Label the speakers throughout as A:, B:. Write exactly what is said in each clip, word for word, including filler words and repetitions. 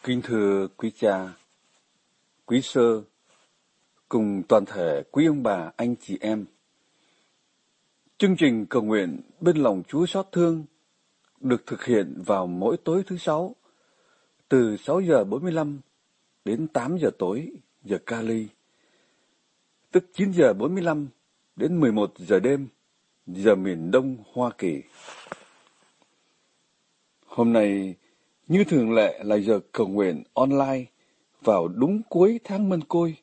A: Kính thưa quý cha, quý sơ, cùng toàn thể quý ông bà, anh chị em. Chương trình cầu nguyện bên lòng Chúa xót thương được thực hiện vào mỗi tối thứ sáu, từ sáu giờ bốn mươi lăm đến tám giờ tối giờ Cali, tức chín giờ bốn mươi lăm đến mười một giờ đêm giờ miền Đông Hoa Kỳ. Hôm nay, như thường lệ là giờ cầu nguyện online vào đúng cuối tháng Mân Côi.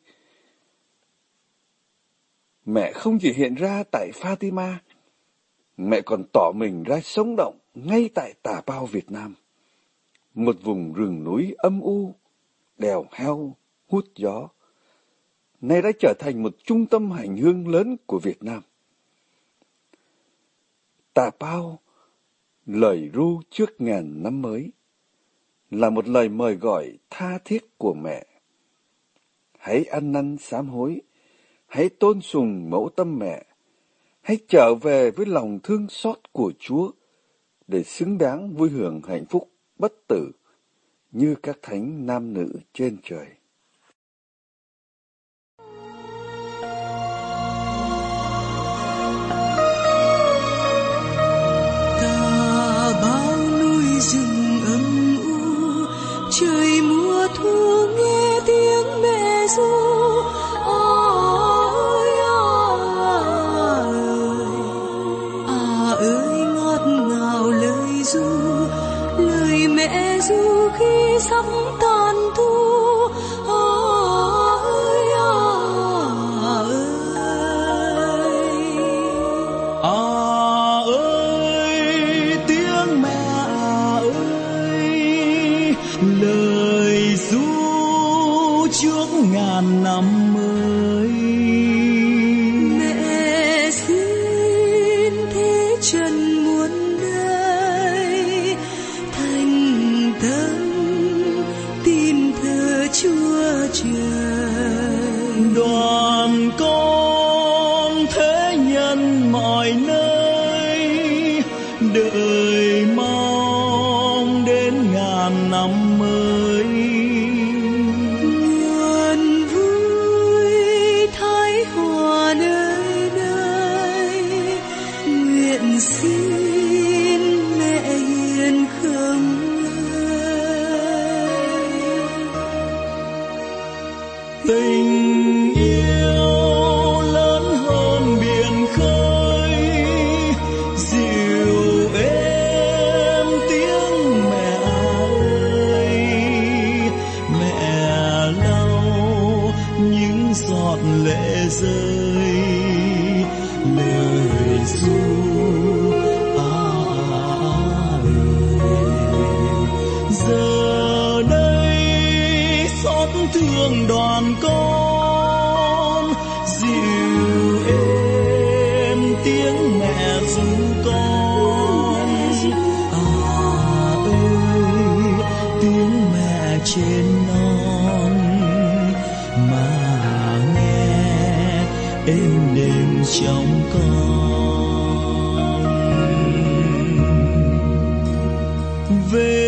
A: Mẹ không chỉ hiện ra tại Fatima, mẹ còn tỏ mình ra sống động ngay tại Tà Bao, Việt Nam, một vùng rừng núi âm u, đèo heo, hút gió, nay đã trở thành một trung tâm hành hương lớn của Việt Nam. Tà Bao, lời ru trước ngàn năm mới, là một lời mời gọi tha thiết của mẹ. Hãy ăn năn sám hối, hãy tôn sùng mẫu tâm mẹ, hãy trở về với lòng thương xót của Chúa để xứng đáng vui hưởng hạnh phúc bất tử như các thánh nam nữ trên trời.
B: Tà bao núi rừng âm u, trời mùa thu nghe tiếng mẹ ru. Sắp tàn thu ơi ơi à ơi tiếng mẹ ơi, lời ru trước ngàn năm mới. Mẹ xin thế trần muôn đời thành tâm Chúa trời. Đoàn con thế nhân mọi nơi, đợi mong đến ngàn năm mới. Nguồn vui thái hòa nơi nơi, nguyện xin mẹ hiền không. Tình yêu lớn hơn biển khơi, dịu êm tiếng mẹ ơi. Mẹ lau những giọt lệ rơi, lời ru à ơi. Giờ đây xót thương đoàn con, dịu êm tiếng mẹ ru con. À ơi tiếng mẹ trên non, mà nghe êm đềm trong con. Về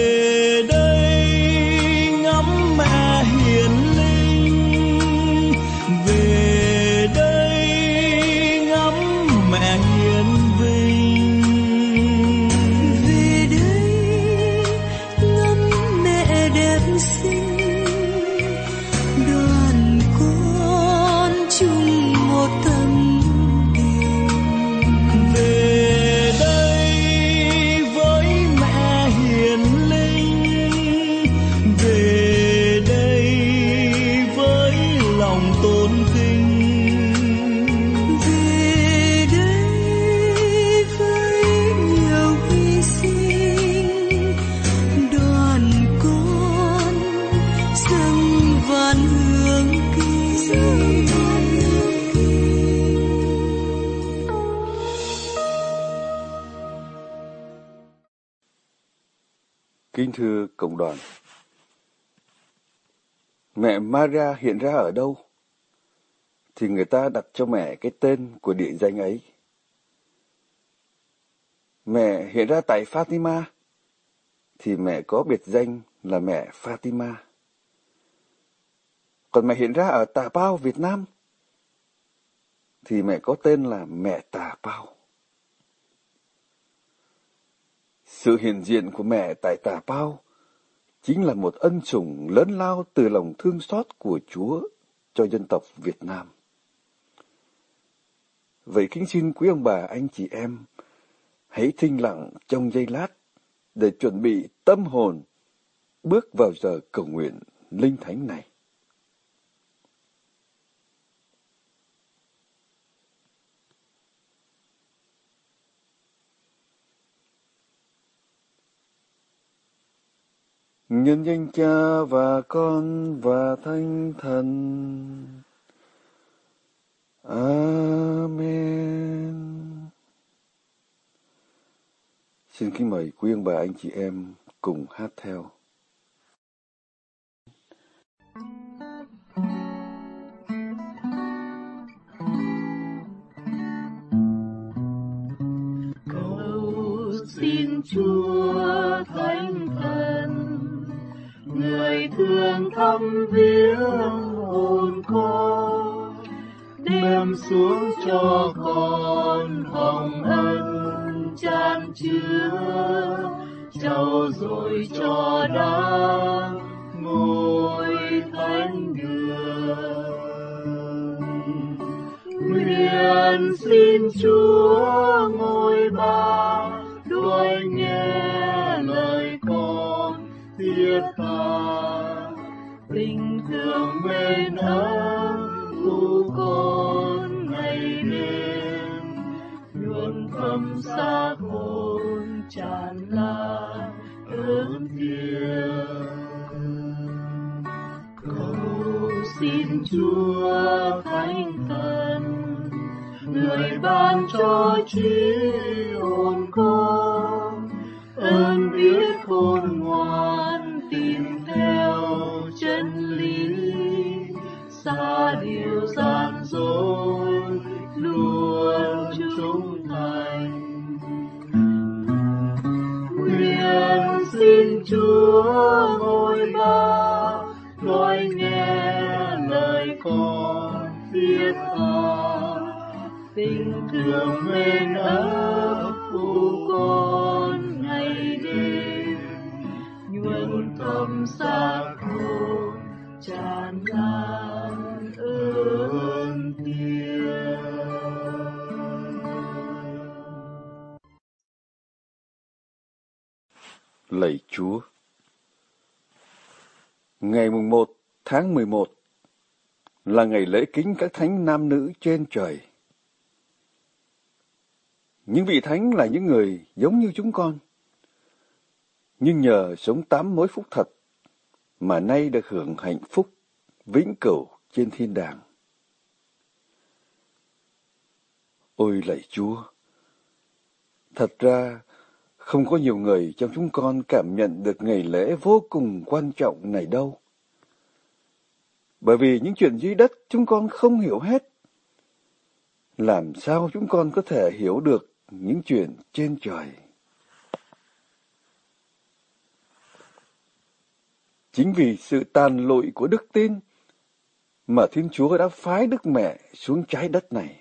A: Kính thưa cộng đoàn, mẹ Maria hiện ra ở đâu thì người ta đặt cho mẹ cái tên của địa danh ấy. Mẹ hiện ra tại Fatima thì mẹ có biệt danh là mẹ Fatima. Còn mẹ hiện ra ở Tà Pao, Việt Nam, thì mẹ có tên là mẹ Tà Pao. Sự hiện diện của mẹ tại Tà Pao chính là một ân sủng lớn lao từ lòng thương xót của Chúa cho dân tộc Việt Nam. Vậy kính xin quý ông bà, anh chị em, hãy thinh lặng trong giây lát để chuẩn bị tâm hồn bước vào giờ cầu nguyện linh thánh này. Nhân danh Cha và Con và Thánh Thần. Amen. Xin kính mời quý ông bà, anh chị em cùng hát theo.
B: Cầu xin Chúa Thánh Thần, người thương thăm viếng hồn con, đem xuống cho con hồng ân chan chứa, trao dồi cho đáng ngôi thánh đường. Nguyện xin Chúa ngôi Ba đôi nghe lời con thiết tha, tình thương mến ấm của con ngày đêm, luôn thấm xác hồn tràn lan ơn thiêng. Cầu xin Chúa Thánh Thần, người ban cho trí hồn con, ơn biết khôn ngoan tìm theo chân lý, xa điều gian dối luôn trung thành. Nguyện xin Chúa ngôi Ba nói nghe lời con thiết tha, tình thương mến ấm của con ngày đêm, nhuần thấm xác hồn tràn lan ơn thiêng.
A: Lạy Chúa, ngày mùng một tháng mười một là ngày lễ kính các thánh nam nữ trên trời. Những vị thánh là những người giống như chúng con, nhưng nhờ sống tám mối phúc thật mà nay được hưởng hạnh phúc vĩnh cửu trên thiên đàng. Ôi lạy Chúa, thật ra không có nhiều người trong chúng con cảm nhận được ngày lễ vô cùng quan trọng này đâu. Bởi vì những chuyện dưới đất chúng con không hiểu hết. Làm sao chúng con có thể hiểu được những chuyện trên trời? Chính vì sự tàn lụi của đức tin mà Thiên Chúa đã phái Đức Mẹ xuống trái đất này.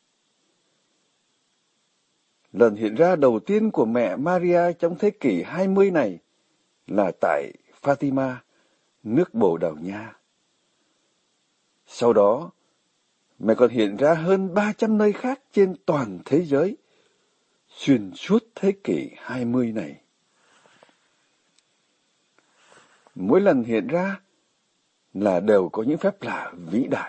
A: Lần hiện ra đầu tiên của mẹ Maria trong thế kỷ hai mươi này là tại Fatima, nước Bồ Đào Nha. Sau đó, mẹ còn hiện ra hơn ba trăm nơi khác trên toàn thế giới, xuyên suốt thế kỷ hai mươi này. Mỗi lần hiện ra là đều có những phép lạ vĩ đại.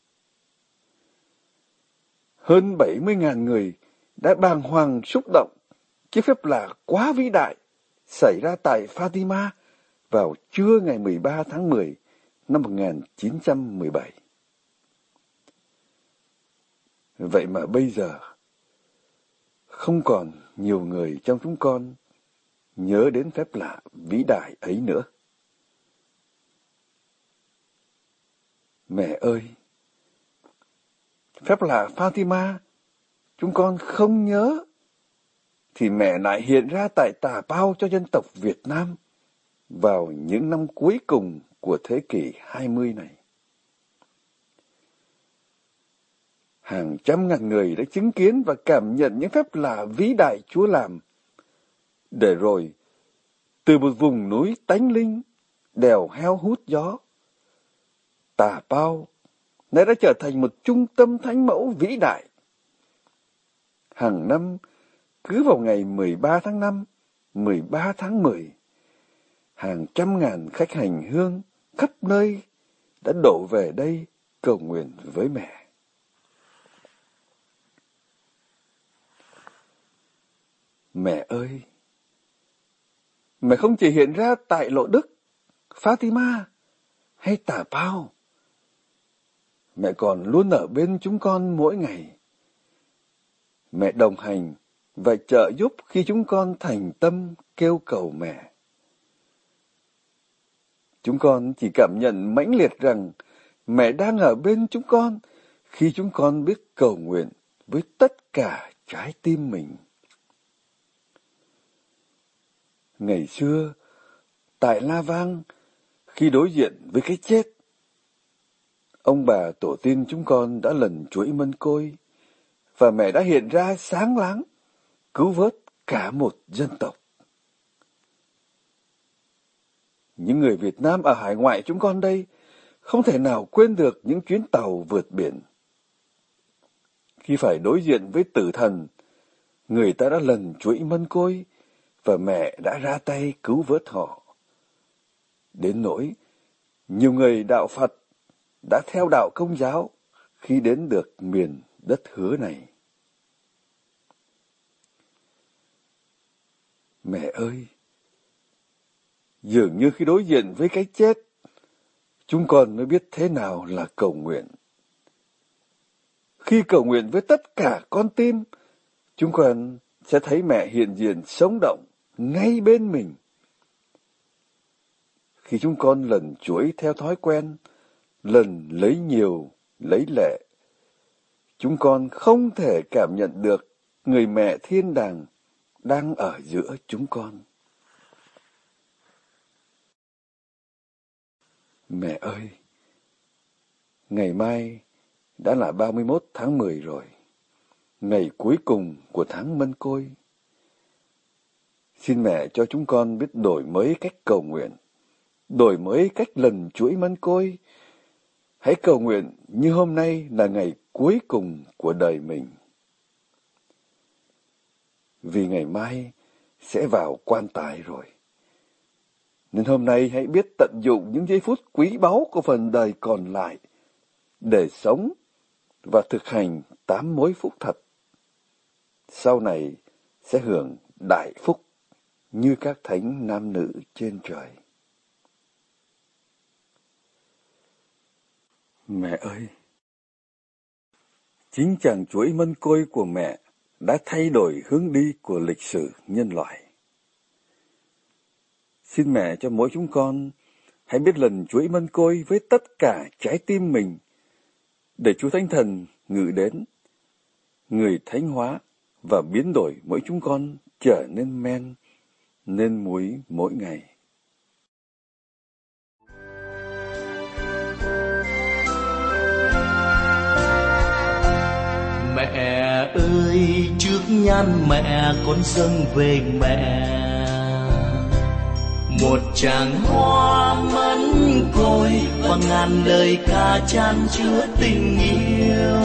A: Hơn bảy mươi nghìn người đã bàng hoàng xúc động cái phép lạ quá vĩ đại xảy ra tại Fatima vào trưa ngày mười ba tháng mười năm một nghìn chín trăm mười bảy. Vậy mà bây giờ, không còn nhiều người trong chúng con nhớ đến phép lạ vĩ đại ấy nữa. Mẹ ơi! Phép lạ Fatima chúng con không nhớ, thì mẹ lại hiện ra tại Tà Pao cho dân tộc Việt Nam vào những năm cuối cùng của thế kỷ hai mươi này. Hàng trăm ngàn người đã chứng kiến và cảm nhận những phép lạ vĩ đại Chúa làm. Để rồi, từ một vùng núi tánh linh, đèo heo hút gió, Tà Bao nay đã trở thành một trung tâm thánh mẫu vĩ đại. Hàng năm, cứ vào ngày mười ba tháng năm, mười ba tháng mười, hàng trăm ngàn khách hành hương khắp nơi đã đổ về đây cầu nguyện với mẹ. Mẹ ơi! Mẹ không chỉ hiện ra tại Lộ Đức, Fatima hay Tà Bao. Mẹ còn luôn ở bên chúng con mỗi ngày. Mẹ đồng hành và trợ giúp khi chúng con thành tâm kêu cầu mẹ. Chúng con chỉ cảm nhận mãnh liệt rằng mẹ đang ở bên chúng con khi chúng con biết cầu nguyện với tất cả trái tim mình. Ngày xưa, tại La Vang, khi đối diện với cái chết, ông bà tổ tiên chúng con đã lần chuỗi mân côi, và mẹ đã hiện ra sáng láng, cứu vớt cả một dân tộc. Những người Việt Nam ở hải ngoại chúng con đây không thể nào quên được những chuyến tàu vượt biển. Khi phải đối diện với tử thần, người ta đã lần chuỗi mân côi, và mẹ đã ra tay cứu vớt họ. Đến nỗi, nhiều người đạo Phật đã theo đạo Công giáo khi đến được miền đất hứa này. Mẹ ơi! Dường như khi đối diện với cái chết, chúng con mới biết thế nào là cầu nguyện. Khi cầu nguyện với tất cả con tim, chúng con sẽ thấy mẹ hiện diện sống động ngay bên mình. Khi chúng con lần chuỗi theo thói quen, lần lấy nhiều, lấy lệ, chúng con không thể cảm nhận được người mẹ thiên đàng đang ở giữa chúng con. Mẹ ơi! Ngày mai đã là ba mươi mốt tháng mười rồi, ngày cuối cùng của tháng Mân Côi. Xin mẹ cho chúng con biết đổi mới cách cầu nguyện, đổi mới cách lần chuỗi mân côi. Hãy cầu nguyện như hôm nay là ngày cuối cùng của đời mình. Vì ngày mai sẽ vào quan tài rồi. Nên hôm nay hãy biết tận dụng những giây phút quý báu của phần đời còn lại để sống và thực hành tám mối phúc thật. Sau này sẽ hưởng đại phúc như các thánh nam nữ trên trời. Mẹ ơi! Chính chàng chuỗi mân côi của mẹ đã thay đổi hướng đi của lịch sử nhân loại. Xin mẹ cho mỗi chúng con hãy biết lần chuỗi mân côi với tất cả trái tim mình, để Chúa Thánh Thần ngự đến, người thánh hóa và biến đổi mỗi chúng con trở nên men, nên muối mỗi ngày.
C: Mẹ ơi, trước nhan mẹ con dâng về mẹ một tràng hoa mân côi và ngàn lời ca chan chứa tình yêu.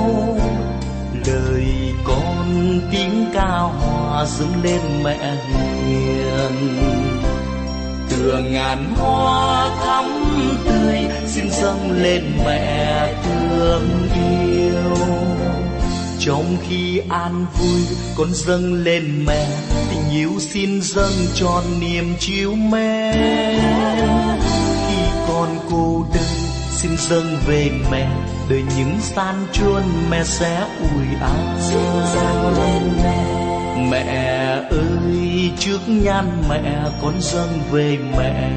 C: Lời con tiếng ca hòa dâng lên mẹ hiền, tựa ngàn hoa thắm tươi xin dâng lên mẹ thương yêu. Trong khi an vui con dâng lên mẹ, tình yêu xin dâng tròn niềm chiếu mến. Khi con cô đơn xin dâng về mẹ, đời những gian truân mẹ sẽ ủi an. Mẹ ơi, trước nhan mẹ con dâng về mẹ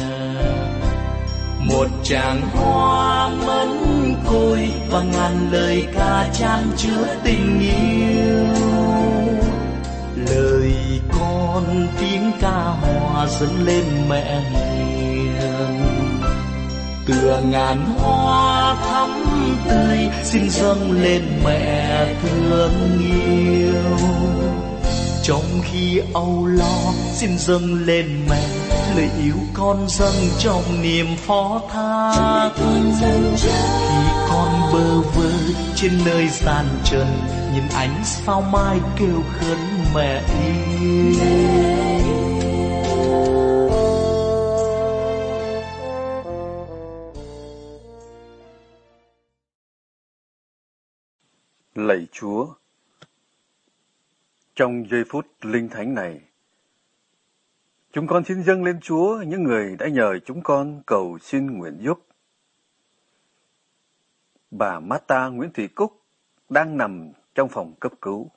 C: một tràng hoa mân côi và ngàn lời ca chan chứa tình yêu. Lời con tiếng ca hò dâng lên mẹ hiền. Tựa ngàn hoa thắm tươi xin dâng lên mẹ thương yêu. Trong khi âu lo xin dâng lên mẹ lời yêu con dâng trong niềm phó thác. Khi con bơ vơ trên nơi gian trần, nhìn ánh sao mai kêu khấn mẹ yêu.
A: Lạy Chúa, trong giây phút linh thánh này, chúng con xin dâng lên Chúa những người đã nhờ chúng con cầu xin nguyện giúp. Bà Marta Nguyễn Thị Cúc đang nằm trong phòng cấp cứu.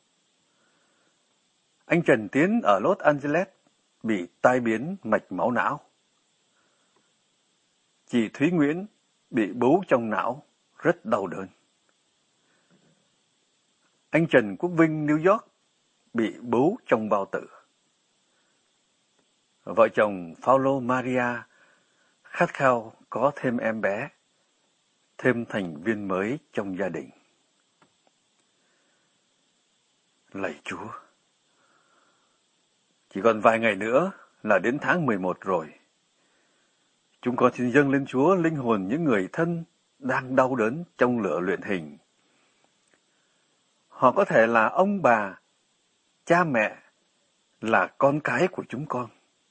A: Anh Trần Tiến ở Los Angeles bị tai biến mạch máu não. Chị Thúy Nguyễn bị bú trong não, rất đau đớn. Anh Trần Quốc Vinh New York bị bú trong bao tử. Vợ chồng Paulo Maria khát khao có thêm em bé, thêm thành viên mới trong gia đình. Lạy Chúa, chỉ còn vài ngày nữa là đến tháng mười một rồi. Chúng con xin dâng lên Chúa linh hồn những người thân đang đau đớn trong lửa luyện hình. Họ có thể là ông bà, cha mẹ, là con cái của chúng con.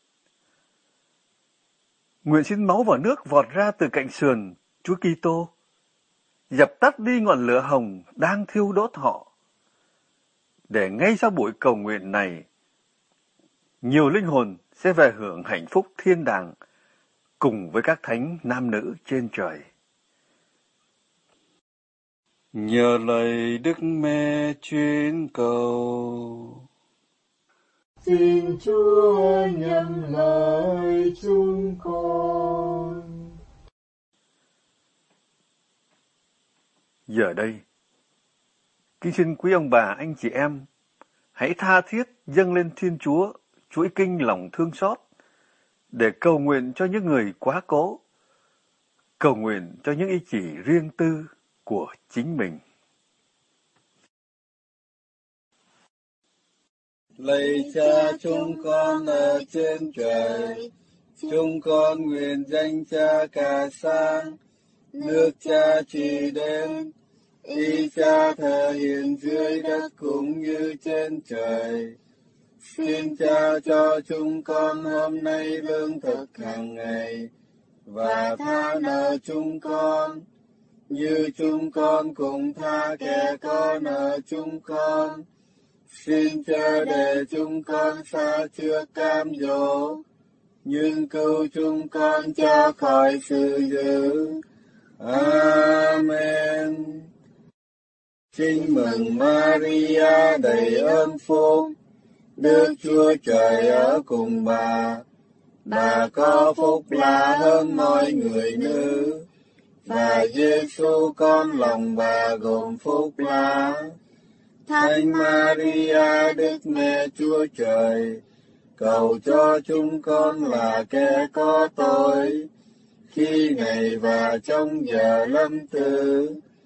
A: Nguyện xin máu và nước vọt ra từ cạnh sườn Chúa Kitô, dập tắt đi ngọn lửa hồng đang thiêu đốt họ, để ngay sau buổi cầu nguyện này, nhiều linh hồn sẽ về hưởng hạnh phúc thiên đàng cùng với các thánh nam nữ trên trời. Nhờ lời Đức Mẹ chuyên cầu,
D: xin Chúa nhậm lời chúng con.
A: Giờ đây, kính xin quý ông bà, anh chị em, hãy tha thiết dâng lên Thiên Chúa chuỗi kinh lòng thương xót để cầu nguyện cho những người quá cố, cầu nguyện cho những ý chỉ riêng tư của chính mình.
D: Lạy Cha chúng con ở trên trời, chúng con nguyện danh Cha cả sáng, nước Cha trị đến, ý Cha thể hiện dưới đất cũng như trên trời. Xin Cha cho chúng con hôm nay lương thực hàng ngày, và tha nợ chúng con, như chúng con cũng tha kẻ có nợ chúng con. Xin Cha để chúng con xa trước cám dỗ, nhưng cứu chúng con cho khỏi sự dữ. Amen. Xin mừng Maria đầy ơn phúc, Đức Chúa Trời ở cùng bà. Bà có phúc lạ hơn mọi người nữ, và Giêsu con lòng bà gồm phúc lạ. Thánh Maria Đức Mẹ Chúa Trời, cầu cho chúng con là kẻ có tội, khi này và trong giờ lâm tử.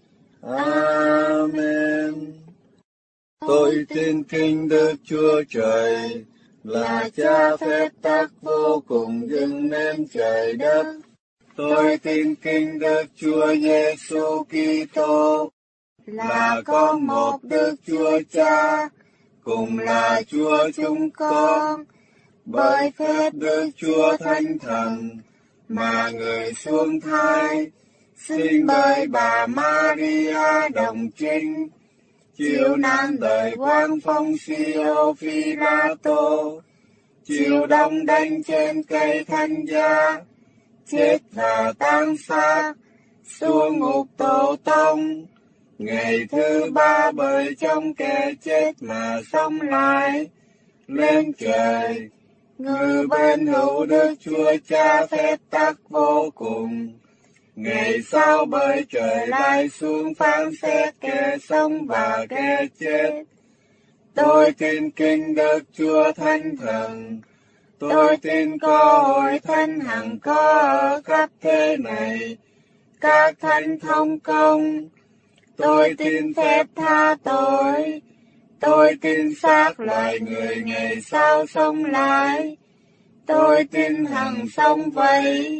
D: Amen. Tôi tin kính Đức Chúa Trời, là Cha phép tắc vô cùng dựng nên trời đất. Tôi tin kính Đức Chúa Giêsu Kitô, là con một Đức Chúa Cha, cùng là Chúa chúng con, bởi phép Đức Chúa Thánh Thần, mà người xuống thai, sinh bởi bà Maria đồng trinh, chịu nan đời quan phong Siêu Phi-la-tô, chịu đóng đinh trên cây thánh giá, chết và táng xác, xuống ngục Tổ Tông, ngày thứ ba bởi trong kẻ chết mà sống lại, lên trời, ngự bên hữu Đức Chúa Cha phép tắc vô cùng. Ngày sau bởi trời lại xuống phán xét kẻ sống và kẻ chết. Tôi tin kính Đức Chúa Thánh Thần. Tôi tin có hội thánh hằng có ở khắp thế này, các thánh thông công. Tôi tin phép tha tội. Tôi tin xác loài người ngày sau sống lại. Tôi tin hằng sống vậy.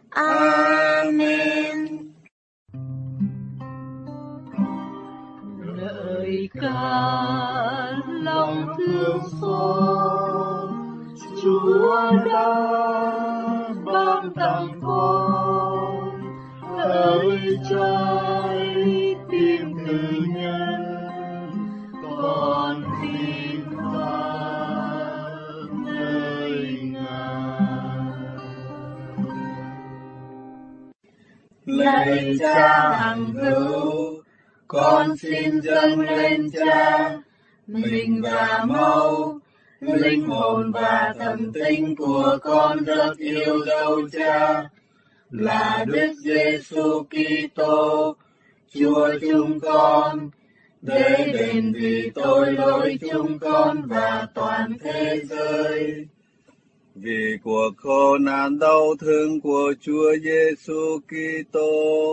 D: Amen.
C: Lời ca lòng thương xót, Chúa đã ban tặng con ơi trái tim tự nhân, con tin phán nơi Ngài.
D: Lạy Cha hằng hữu, con xin dâng lên Cha mình và máu, linh hồn và thần tính của con rất yêu dấu Cha, là Đức Giêsu Kitô, Chúa chúng con, để đền vì tội lỗi chúng con và toàn thế giới. Vì cuộc khổ nạn đau thương của Chúa Giêsu Kitô,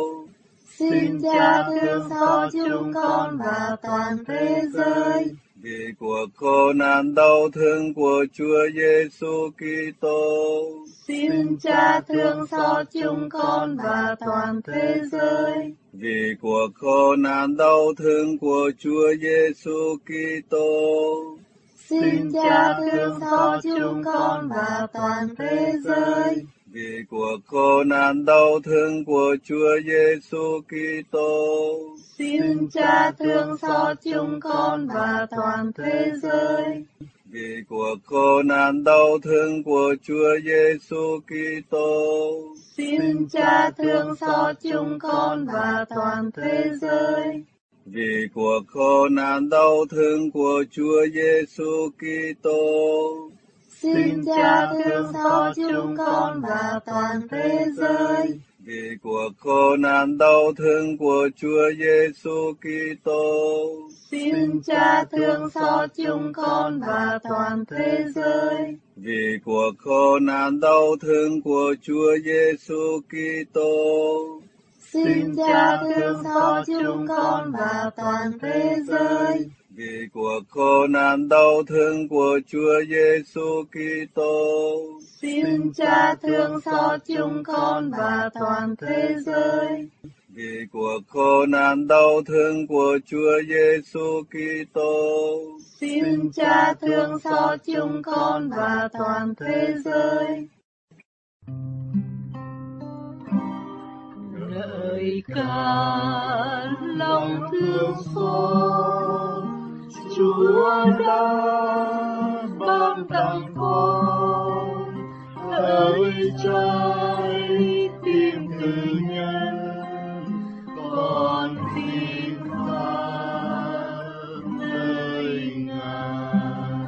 B: xin Cha thương xót chúng con và toàn thế giới.
D: Vì cuộc khổ nạn đau thương của Chúa Giêsu Kitô,
B: xin Cha thương xót chúng con và toàn thế giới.
D: Vì cuộc khổ nạn đau thương của Chúa Giêsu Kitô,
B: xin Cha thương xót chúng con và toàn thế giới.
D: Vì cuộc khổ nạn đau thương của Chúa Giêsu Kitô,
B: xin Cha thương xót chúng con và toàn thế giới.
D: Vì cuộc khổ nạn đau thương của Chúa Giêsu Kitô,
B: xin Cha thương xót chúng con và toàn thế giới.
D: Vì cuộc khổ nạn đau thương của Chúa Giêsu Kitô,
B: xin Cha thương xót chúng con và toàn thế giới.
D: Vì cuộc khổ nạn đau thương của Chúa Giêsu Kitô,
B: xin Cha thương xót chúng con và toàn thế giới.
D: Vì cuộc khổ nạn đau thương của Chúa Giêsu Kitô,
B: xin Cha thương xót chúng con và toàn thế giới.
D: Vì cuộc khổ nạn đau thương của Chúa Giêsu Kitô,
B: xin Cha thương xót chúng con và toàn thế giới.
D: Vì cuộc khổ nạn đau thương của Chúa Giêsu Kitô,
B: xin Cha thương xót chúng con và toàn thế giới.
C: Lời ca lòng thương xót, Chúa đã ban tặng con ơi trái tim tự nhân, con tin phán nơi Ngài.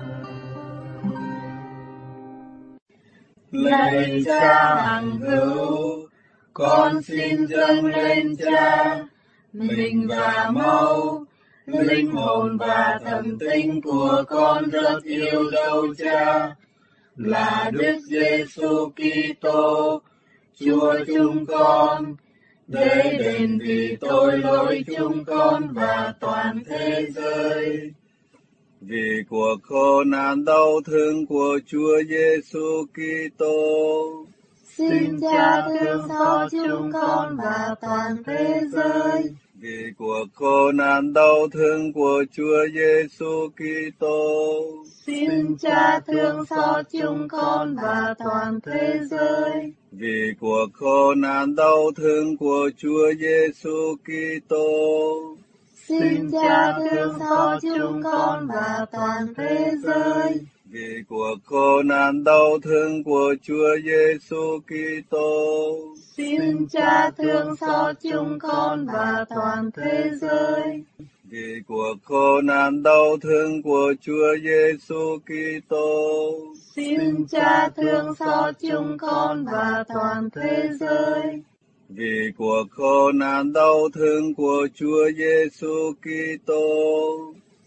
D: Lạy Cha hằng hữu, con xin dâng lên Cha mình và máu, linh hồn và thần tính của con rất yêu dấu Cha, là Đức Giêsu Kitô, Chúa chúng con, để đền vì tội lỗi chúng con và toàn thế giới. Vì cuộc khổ nạn đau thương của Chúa Giêsu Kitô,
B: xin Cha thương xót chúng con và toàn thế giới.
D: Vì cuộc khổ nạn đau thương của Chúa Giêsu Kitô,
B: xin Cha thương xót chúng con và toàn thế giới.
D: Vì cuộc khổ nạn đau thương của Chúa Giêsu Kitô,
B: xin Cha thương xót chúng con và toàn thế giới.
D: Vì cuộc khổ nạn đau thương của Chúa Giêsu Kitô,
B: xin Cha thương xót chúng con và toàn thế giới.
D: Vì cuộc khổ nạn đau thương của Chúa Giêsu Kitô,
B: xin Cha thương xót chúng con và toàn thế giới.
D: Vì cuộc khổ nạn đau thương của Chúa Giêsu Kitô,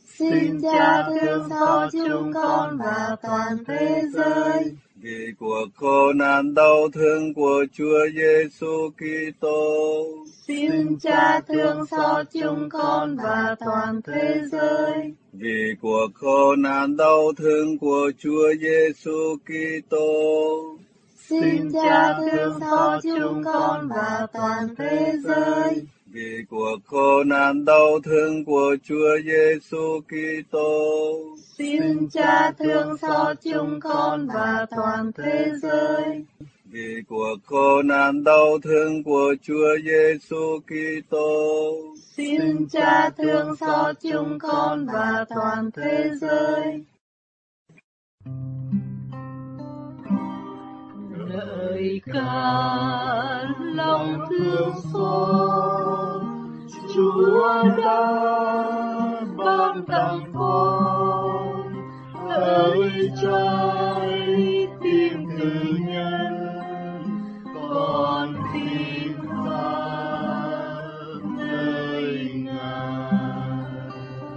B: Xin Cha thương xót chúng con và toàn thế giới.
D: Vì cuộc khổ nạn đau thương của Chúa Giêsu Kitô.
B: Xin Cha thương xót chúng con và toàn thế giới.
D: Vì cuộc khổ nạn đau thương của Chúa Giêsu Kitô.
B: Xin Cha thương xót chúng con và toàn thế giới.
D: Vì cuộc khổ nạn đau thương của Chúa Giêsu Kitô.
B: Xin Cha thương xót chúng con và toàn thế giới.
D: Vì cuộc khổ nạn đau thương của Chúa Giêsu Kitô.
B: Xin Cha thương xót chúng con và toàn thế giới. Lời ca lòng thương xót Chúa đã ban tặng con, ơi trái tim cử nhân con tin ta nơi Ngài.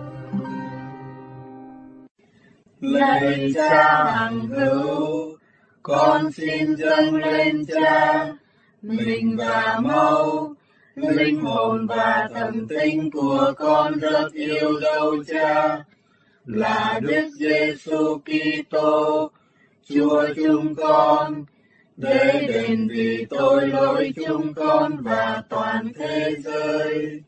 B: Lạy Cha hằng hữu, con xin dâng lên Cha mình và máu, linh hồn và thần tính của con rất yêu dấu Cha, là Đức Giêsu Kitô, Chúa chúng con, để đền vì tội lỗi chúng con và toàn thế giới.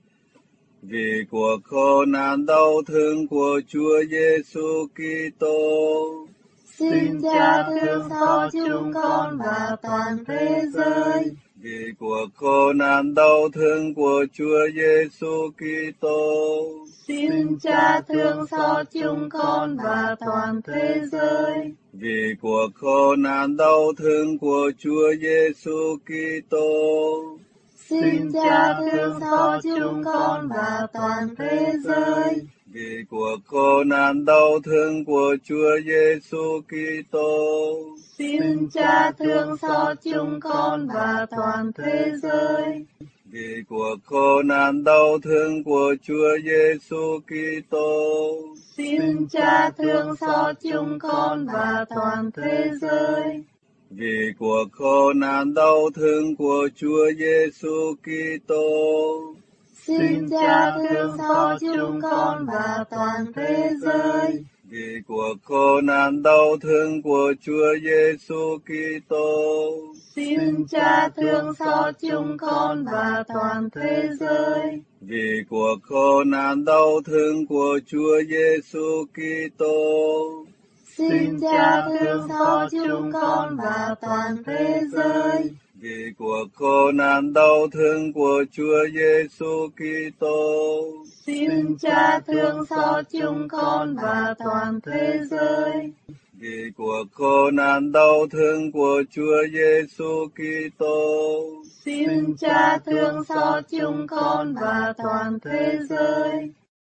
D: Vì cuộc khổ nạn đau thương của Chúa Giêsu Kitô.
B: Xin Cha thương xót chúng con và toàn thế giới.
D: Vì cuộc khổ nạn đau thương của Chúa Giêsu Kitô.
B: Xin Cha thương xót chúng con và toàn thế giới.
D: Vì cuộc khổ nạn đau thương của Chúa Giêsu Kitô.
B: Xin Cha thương xót chúng con và toàn thế giới.
D: Vì cuộc khổ nạn đau thương của Chúa Giêsu Kitô.
B: Xin Cha thương xót chúng con và toàn thế giới.
D: Vì cuộc khổ nạn đau thương của Chúa Giêsu Kitô.
B: Xin Cha thương xót chúng con và toàn thế giới.
D: Vì cuộc khổ nạn đau thương của Chúa Giêsu Kitô.
B: Xin Cha thương xót chúng con và toàn thế giới.
D: Vì cuộc khổ nạn đau thương của Chúa Giêsu Kitô.
B: Xin Cha thương xót chúng con và toàn thế giới.
D: Vì cuộc khổ nạn đau thương của Chúa Giêsu Kitô.
B: Xin Cha thương xót chúng con và toàn thế giới.
D: Vì cuộc khổ nạn đau thương của Chúa Giêsu Kitô.
B: Xin Cha thương xót chúng con và toàn thế giới.
D: Vì cuộc khổ nạn đau thương của Chúa Giêsu Kitô.
B: Xin Cha thương xót chúng con và toàn thế giới.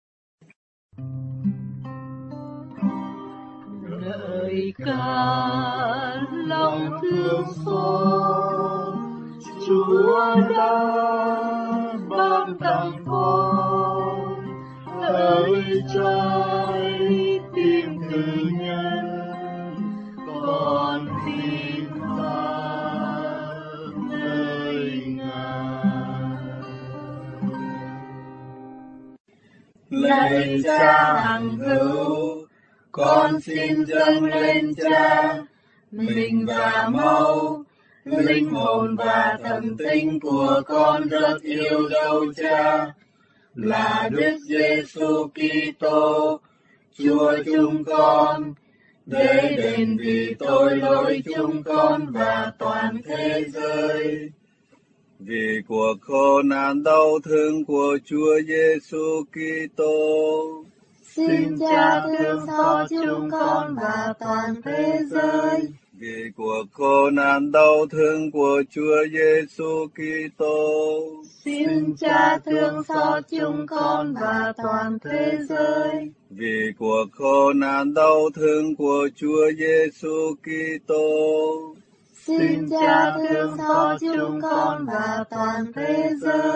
B: Lời ca lòng thương xót Chúa đã ban tặng con, ơi trái tim cử nhân con tin ta nơi Ngài. Lạy Cha hằng hữu, con xin dâng lên Cha mình và máu, linh hồn và thần tính của con rất yêu dấu Cha, là Đức Giêsu Kitô, Chúa chúng con, để đền vì tội lỗi chúng con và toàn thế giới.
D: Vì cuộc khổ nạn đau thương của Chúa Giêsu Kitô.
B: Xin Cha thương xót chúng con và toàn thế giới.
D: Vì cuộc khổ nạn đau thương của Chúa Giêsu Kitô.
B: Xin Cha thương xót chúng con và toàn thế giới.
D: Vì cuộc khổ nạn đau thương của Chúa Giêsu Kitô.
B: Xin Cha thương xót chúng con và toàn thế giới.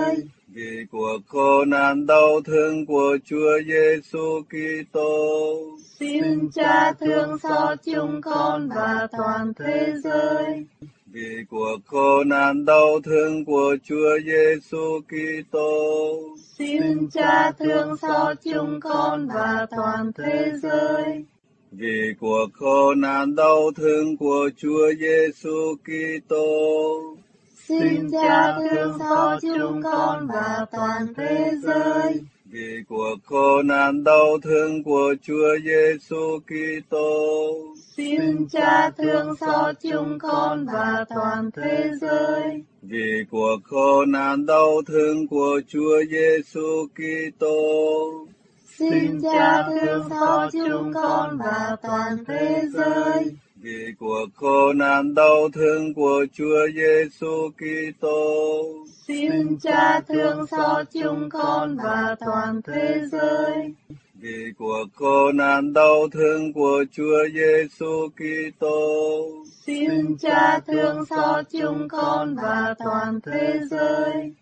D: vì cuộc khổ nạn đau thương của Chúa Giêsu Kitô.
B: Xin Cha thương xót chúng con và toàn thế giới.
D: Vì cuộc khổ nạn đau thương của Chúa Giêsu Kitô.
B: Xin Cha thương xót chúng con và toàn thế giới.
D: Vì cuộc khổ nạn đau thương của Chúa Giêsu Kitô.
B: Xin Cha thương xót chúng con và toàn thế giới.
D: Vì cuộc khổ nạn đau thương của Chúa Giêsu Kitô.
B: Xin Cha thương xót chúng con và toàn thế giới.
D: Vì cuộc khổ nạn đau thương của Chúa Giêsu Kitô.
B: Xin Cha thương xót chúng con và toàn thế giới.
D: Vì cuộc khổ nạn đau thương của Chúa Giêsu Kitô.
B: Xin Cha thương xót chúng con và toàn thế giới.
D: Vì cuộc khổ nạn đau thương của Chúa Giêsu Kitô.
B: Xin Cha thương xót chúng con và toàn thế giới.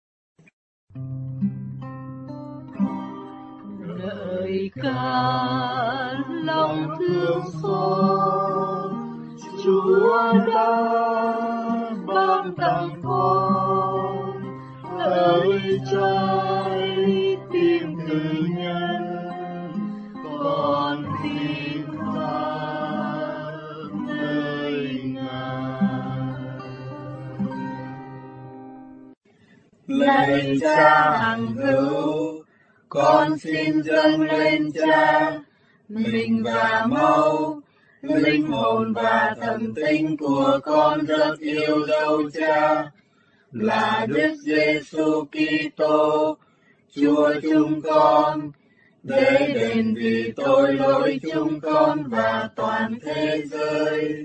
B: Lời ca lòng thương xót, Chúa đã ban tặng con lời trái tim từ nhân, con tin phán lời Ngài. Lạy Cha hằng hữu, con xin dâng lên Cha mình và máu, linh hồn và thần tính của con rất yêu dấu Cha, là Đức Giêsu Kitô, Chúa chúng con, để đền vì tội lỗi chúng con và toàn thế giới.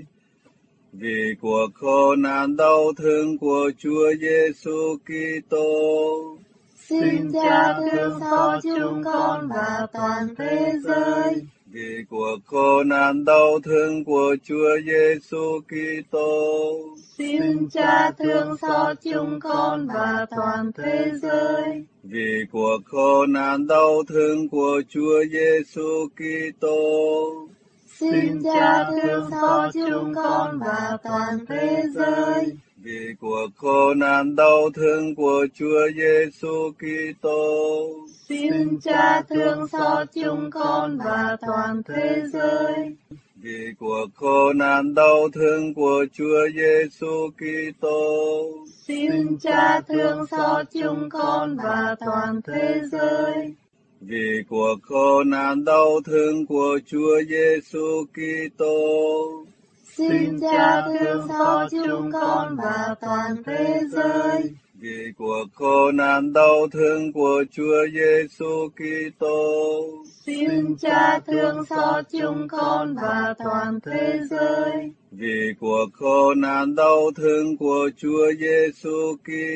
D: Vì cuộc khổ nạn đau thương của Chúa Giêsu Kitô.
B: Xin Cha thương xót chúng con và toàn thế giới.
D: Vì cuộc khổ nạn đau thương của Chúa Giêsu Kitô.
B: Xin Cha thương xót chúng con và toàn thế giới.
D: Vì cuộc khổ nạn đau thương của Chúa Giêsu Kitô.
B: Xin Cha thương xót chúng con và toàn thế giới.
D: Vì cuộc khổ nạn đau thương của Chúa Giêsu Kitô.
B: Xin Cha thương xót chúng con và toàn thế giới.
D: Vì cuộc khổ nạn đau thương của Chúa Giêsu Kitô.
B: Xin Cha thương xót chúng con và toàn thế giới.
D: Vì cuộc khổ nạn đau thương của Chúa Giêsu Kitô.
B: Xin Cha thương xót chúng con và toàn thế giới.
D: Vì cuộc khổ nạn đau thương của Chúa Giêsu Kitô.
B: Xin Cha thương xót chúng con và toàn thế giới.
D: Vì cuộc khổ nạn đau thương của Chúa Giêsu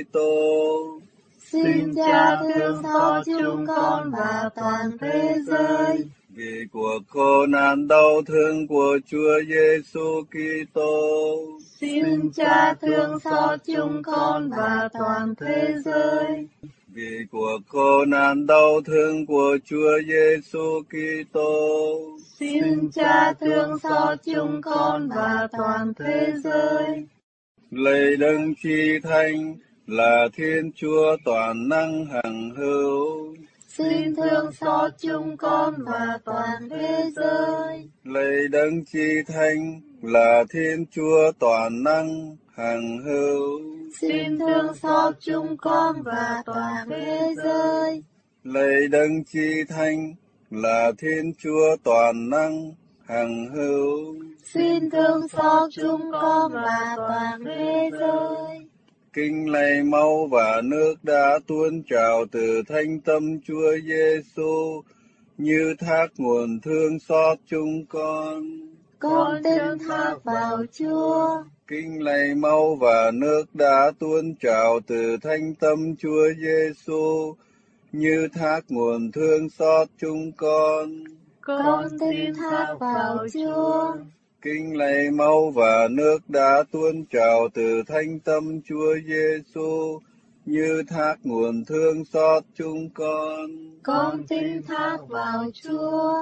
D: Kitô.
B: Xin Cha thương xót chúng con và toàn thế giới.
D: Vì cuộc khổ nạn đau thương của Chúa Giêsu Kitô.
B: Xin Cha thương xót chúng con và toàn thế giới.
D: Vì cuộc khổ nạn đau thương của Chúa Giêsu Kitô.
B: Xin Cha thương xót chúng con và toàn thế giới.
D: Lạy Đấng Chi Thánh, là Thiên Chúa toàn năng hằng hữu,
B: xin thương xót chúng con và toàn thế giới.
D: Lạy Đấng Chi Thánh, là Thiên Chúa toàn năng hằng hữu,
B: xin thương xót chúng con và toàn thế giới.
D: Lạy Đấng Chi Thánh, là Thiên Chúa toàn năng hằng hữu,
B: xin thương xót chúng con và toàn thế giới.
D: Kinh lạy máu và nước đã tuôn trào từ thánh tâm Chúa Giêsu, như thác nguồn thương xót chúng con.
B: Con tin thác vào Chúa.
D: Kinh lạy máu và nước đã tuôn trào từ thánh tâm Chúa Giêsu, như thác nguồn thương xót chúng con.
B: Con tin thác vào Chúa.
D: Kinh lạy máu và nước đã tuôn trào từ thánh tâm Chúa Giêsu, như thác nguồn thương xót chúng con.
B: Con tin thác vào Chúa.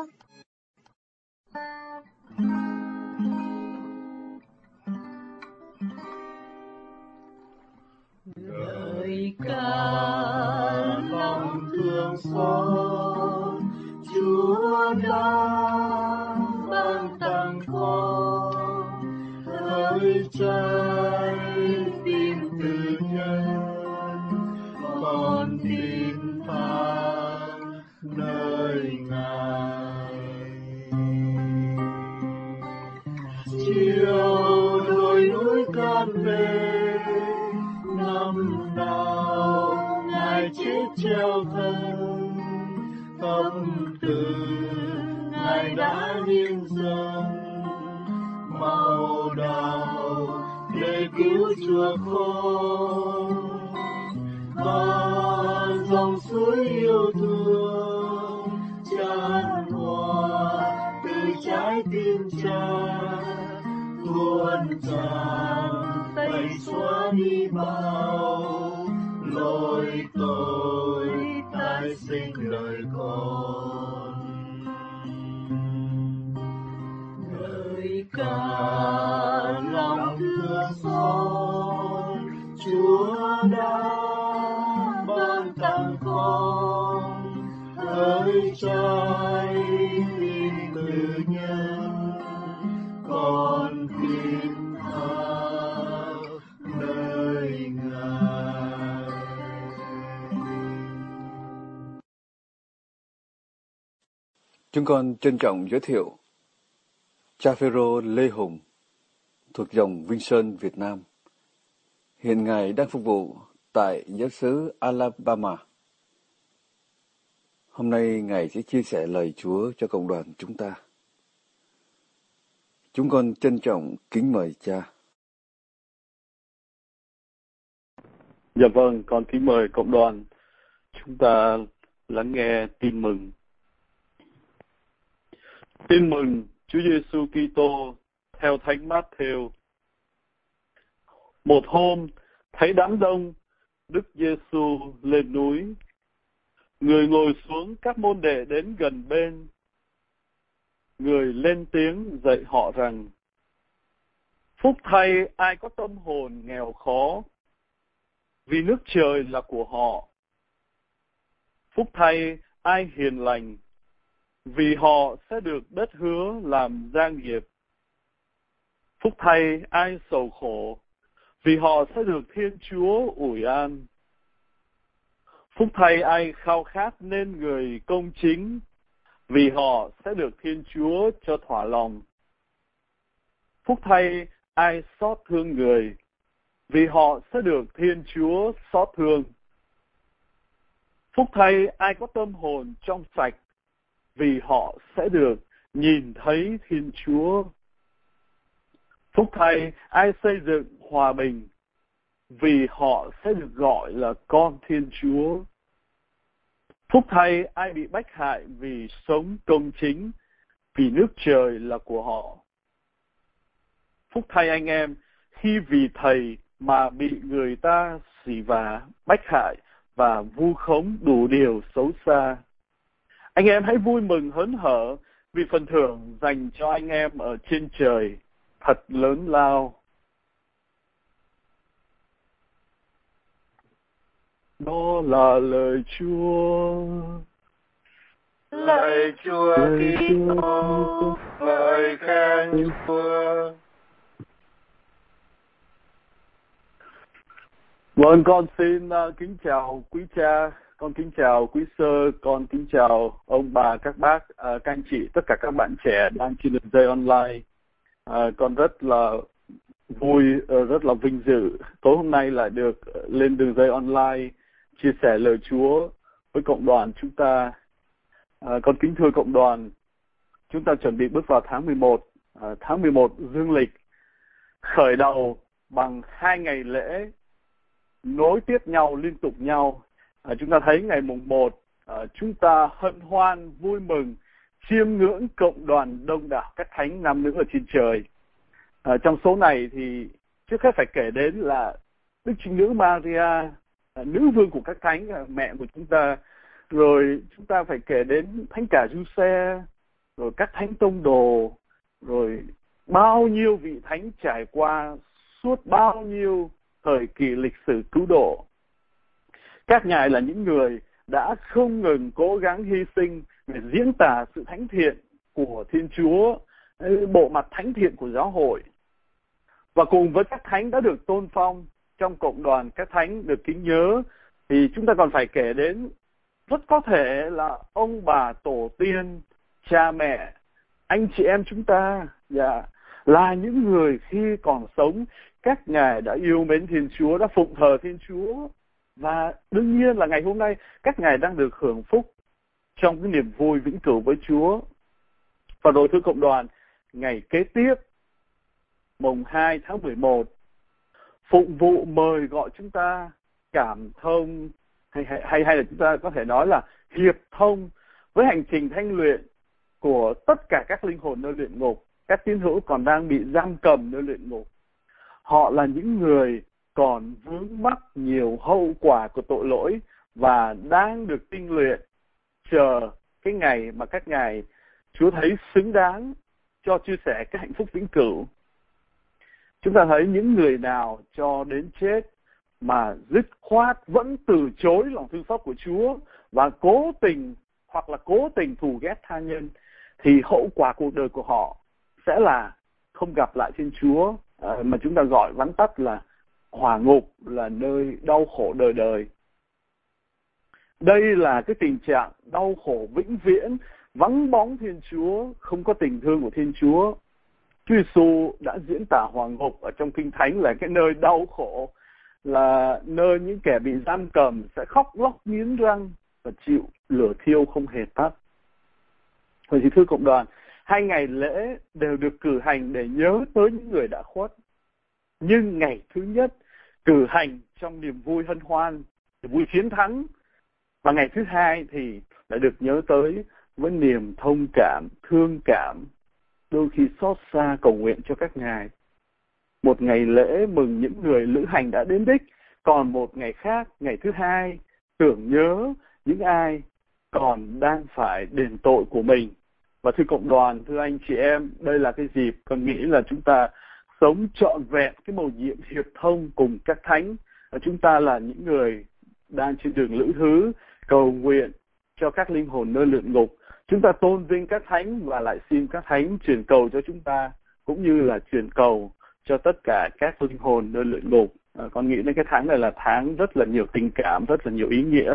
C: Lời ca lòng thương xót Chúa đã ban tặng con, hỡi trái tim từ nhân con tin thác nơi Ngài. Chiều đồi núi can về năm nào Ngài chết treo thân, tâm từ Ngài đã hiến dâng màu đào để cứu chuộc con. Và dòng suối yêu thương tràn hòa từ trái tim Cha, tuôn tràn tẩy xóa đi bao lỗi tội tái sinh đời con. Lời ca lòng thương xót Chúa đã ban tặng con, hỡi trái tim từ nhân con tin thác nơi Ngài.
A: Chúng con trân trọng giới thiệu cha Phêrô Lê Hùng thuộc dòng Vinh Sơn, Việt Nam. Hiện Ngài đang phục vụ tại giáo xứ Alabama. Hôm nay Ngài sẽ chia sẻ lời Chúa cho cộng đoàn chúng ta. Chúng con trân trọng kính mời cha.
E: Dạ vâng, con kính mời cộng đoàn chúng ta lắng nghe tin mừng. Tin mừng Chúa Giêsu Kitô theo Thánh Mát-thêu. Một hôm thấy đám đông, Đức Giêsu lên núi. Người ngồi xuống, các môn đệ đến gần bên. Người lên tiếng dạy họ rằng: phúc thay ai có tâm hồn nghèo khó, vì nước trời là của họ. Phúc thay ai hiền lành, vì họ sẽ được đất hứa làm gia nghiệp. Phúc thay ai sầu khổ, vì họ sẽ được Thiên Chúa ủi an. Phúc thay ai khao khát nên người công chính, vì họ sẽ được Thiên Chúa cho thỏa lòng. Phúc thay ai xót thương người, vì họ sẽ được Thiên Chúa xót thương. Phúc thay ai có tâm hồn trong sạch, vì họ sẽ được nhìn thấy Thiên Chúa. Phúc thay ai xây dựng hòa bình, vì họ sẽ được gọi là con Thiên Chúa. Phúc thay ai bị bách hại vì sống công chính, vì nước trời là của họ. Phúc thay anh em khi vì Thầy mà bị người ta xỉ vả, bách hại và vu khống đủ điều xấu xa. Anh em hãy vui mừng hớn hở, vì phần thưởng dành cho anh em ở trên trời thật lớn lao. Đó là lời Chúa.
D: Lạy Chúa Kitô, lời khen Chúa.
E: Vâng, con xin uh, kính chào quý cha, con kính chào quý sơ, con kính chào ông bà, các bác, uh, các anh chị, tất cả các bạn trẻ đang trên đường dây online. Uh, con rất là vui, uh, rất là vinh dự tối hôm nay lại được lên đường dây online chia sẻ lời Chúa với cộng đoàn chúng ta. Uh, con kính thưa cộng đoàn, chúng ta chuẩn bị bước vào tháng mười một, uh, tháng mười một dương lịch, khởi đầu bằng hai ngày lễ nối tiếp nhau, liên tục nhau. À, chúng ta thấy ngày mùng một, à, chúng ta hân hoan, vui mừng, chiêm ngưỡng cộng đoàn đông đảo các thánh nam nữ ở trên trời. À, trong số này thì trước hết phải kể đến là Đức Trinh Nữ Maria, nữ vương của các thánh, mẹ của chúng ta. Rồi chúng ta phải kể đến thánh cả Giuse, rồi các thánh tông đồ, rồi bao nhiêu vị thánh trải qua suốt bao nhiêu thời kỳ lịch sử cứu độ. Các ngài là những người đã không ngừng cố gắng hy sinh để diễn tả sự thánh thiện của Thiên Chúa, bộ mặt thánh thiện của giáo hội. Và cùng với các thánh đã được tôn phong trong cộng đoàn các thánh được kính nhớ, thì chúng ta còn phải kể đến rất có thể là ông bà tổ tiên, cha mẹ, anh chị em chúng ta, dạ, là những người khi còn sống, các ngài đã yêu mến Thiên Chúa, đã phụng thờ Thiên Chúa. Và đương nhiên là ngày hôm nay các ngài đang được hưởng phúc trong cái niềm vui vĩnh cửu với Chúa. Và rồi thưa cộng đoàn, ngày kế tiếp, mùng hai tháng mười một, phụng vụ mời gọi chúng ta cảm thông, hay, hay, hay là chúng ta có thể nói là hiệp thông với hành trình thanh luyện của tất cả các linh hồn nơi luyện ngục, các tín hữu còn đang bị giam cầm nơi luyện ngục. Họ là những người còn vướng mắc nhiều hậu quả của tội lỗi và đang được tinh luyện, chờ cái ngày mà các ngài Chúa thấy xứng đáng cho chia sẻ cái hạnh phúc vĩnh cửu. Chúng ta thấy những người nào cho đến chết mà dứt khoát vẫn từ chối lòng thương xót của Chúa và cố tình hoặc là cố tình thù ghét tha nhân, thì hậu quả cuộc đời của họ sẽ là không gặp lại Thiên Chúa, mà chúng ta gọi vắn tắt là hỏa ngục, là nơi đau khổ đời đời. Đây là cái tình trạng đau khổ vĩnh viễn, vắng bóng Thiên Chúa, không có tình thương của Thiên Chúa. Chúa Giêsu đã diễn tả hỏa ngục ở trong Kinh Thánh là cái nơi đau khổ, là nơi những kẻ bị giam cầm sẽ khóc lóc nghiến răng và chịu lửa thiêu không hề tắt. Vậy thì thưa cộng đoàn, hai ngày lễ đều được cử hành để nhớ tới những người đã khuất. Nhưng ngày thứ nhất cử hành trong niềm vui hân hoan, niềm vui chiến thắng. Và ngày thứ hai thì lại được nhớ tới với niềm thông cảm, thương cảm, đôi khi xót xa cầu nguyện cho các ngài. Một ngày lễ mừng những người lữ hành đã đến đích, còn một ngày khác, ngày thứ hai, tưởng nhớ những ai còn đang phải đền tội của mình. Và thưa cộng đoàn, thưa anh chị em, đây là cái dịp con nghĩ là chúng ta sống trọn vẹn cái mầu nhiệm hiệp thông cùng các thánh. Chúng ta là những người đang trên đường lữ thứ, cầu nguyện cho các linh hồn nơi luyện ngục. Chúng ta tôn vinh các thánh và lại xin các thánh truyền cầu cho chúng ta, cũng như là truyền cầu cho tất cả các linh hồn nơi luyện ngục. À, con nghĩ đến cái tháng này là tháng rất là nhiều tình cảm, rất là nhiều ý nghĩa.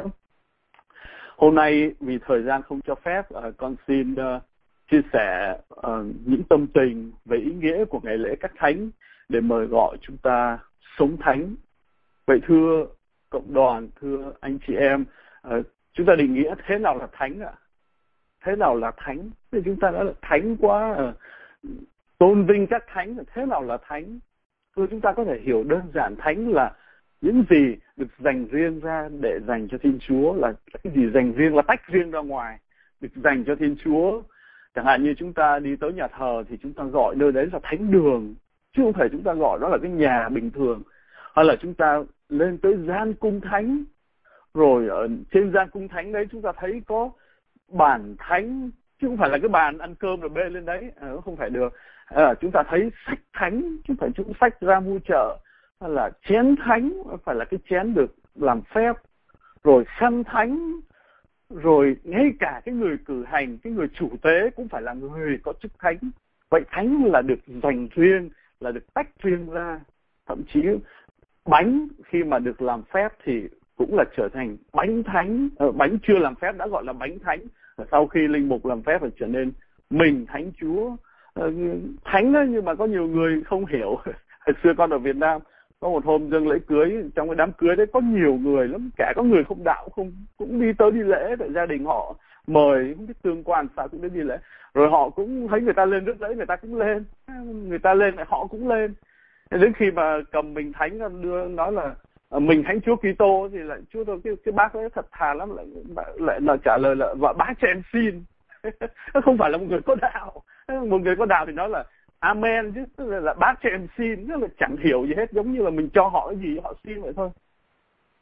E: Hôm nay vì thời gian không cho phép, à, con xin uh, chia sẻ uh, những tâm tình về ý nghĩa của ngày lễ các thánh để mời gọi chúng ta sống thánh. Vậy thưa cộng đoàn, thưa anh chị em, uh, chúng ta định nghĩa thế nào là thánh ạ? Thế nào là thánh? Thì chúng ta nói là thánh quá, uh, tôn vinh các thánh, thế nào là thánh? Thôi chúng ta có thể hiểu đơn giản thánh là những gì được dành riêng ra để dành cho Thiên Chúa, là cái gì dành riêng, là tách riêng ra ngoài, được dành cho Thiên Chúa. Chẳng hạn như chúng ta đi tới nhà thờ thì chúng ta gọi nơi đấy là thánh đường, chứ không phải chúng ta gọi đó là cái nhà bình thường. Hay là chúng ta lên tới gian cung thánh, rồi ở trên gian cung thánh đấy chúng ta thấy có bàn thánh, chứ không phải là cái bàn ăn cơm rồi bê lên đấy, à, không phải được. À, chúng ta thấy sách thánh, chứ không phải chúng sách ra mua chợ, hay là chén thánh, phải là cái chén được làm phép, rồi khăn thánh, rồi ngay cả cái người cử hành, cái người chủ tế cũng phải là người có chức thánh. Vậy thánh là được dành riêng, là được tách riêng ra. Thậm chí bánh khi mà được làm phép thì cũng là trở thành bánh thánh. Ờ, bánh chưa làm phép đã gọi là bánh thánh. Sau khi linh mục làm phép thì trở nên mình thánh Chúa. Ờ, thánh đó, nhưng mà có nhiều người không hiểu. Hồi xưa con ở Việt Nam có một hôm dâng lễ cưới, trong cái đám cưới đấy có nhiều người lắm, cả có người không đạo không cũng đi tới đi lễ, tại gia đình họ mời, không biết tương quan sao cũng đến đi lễ, rồi họ cũng thấy người ta lên rước lễ, người ta cũng lên, người ta lên lại họ cũng lên. Đến khi mà cầm mình thánh đưa nói là mình thánh Chúa Kitô thì lại Chúa tôi cái, cái bác ấy thật thà lắm, lại lại là trả lời là vợ bác cho em xin. Không phải là một người có đạo, một người có đạo thì nói là amen, chứ tức là, là bác cho em xin, tức là chẳng hiểu gì hết, giống như là mình cho họ cái gì họ xin vậy thôi.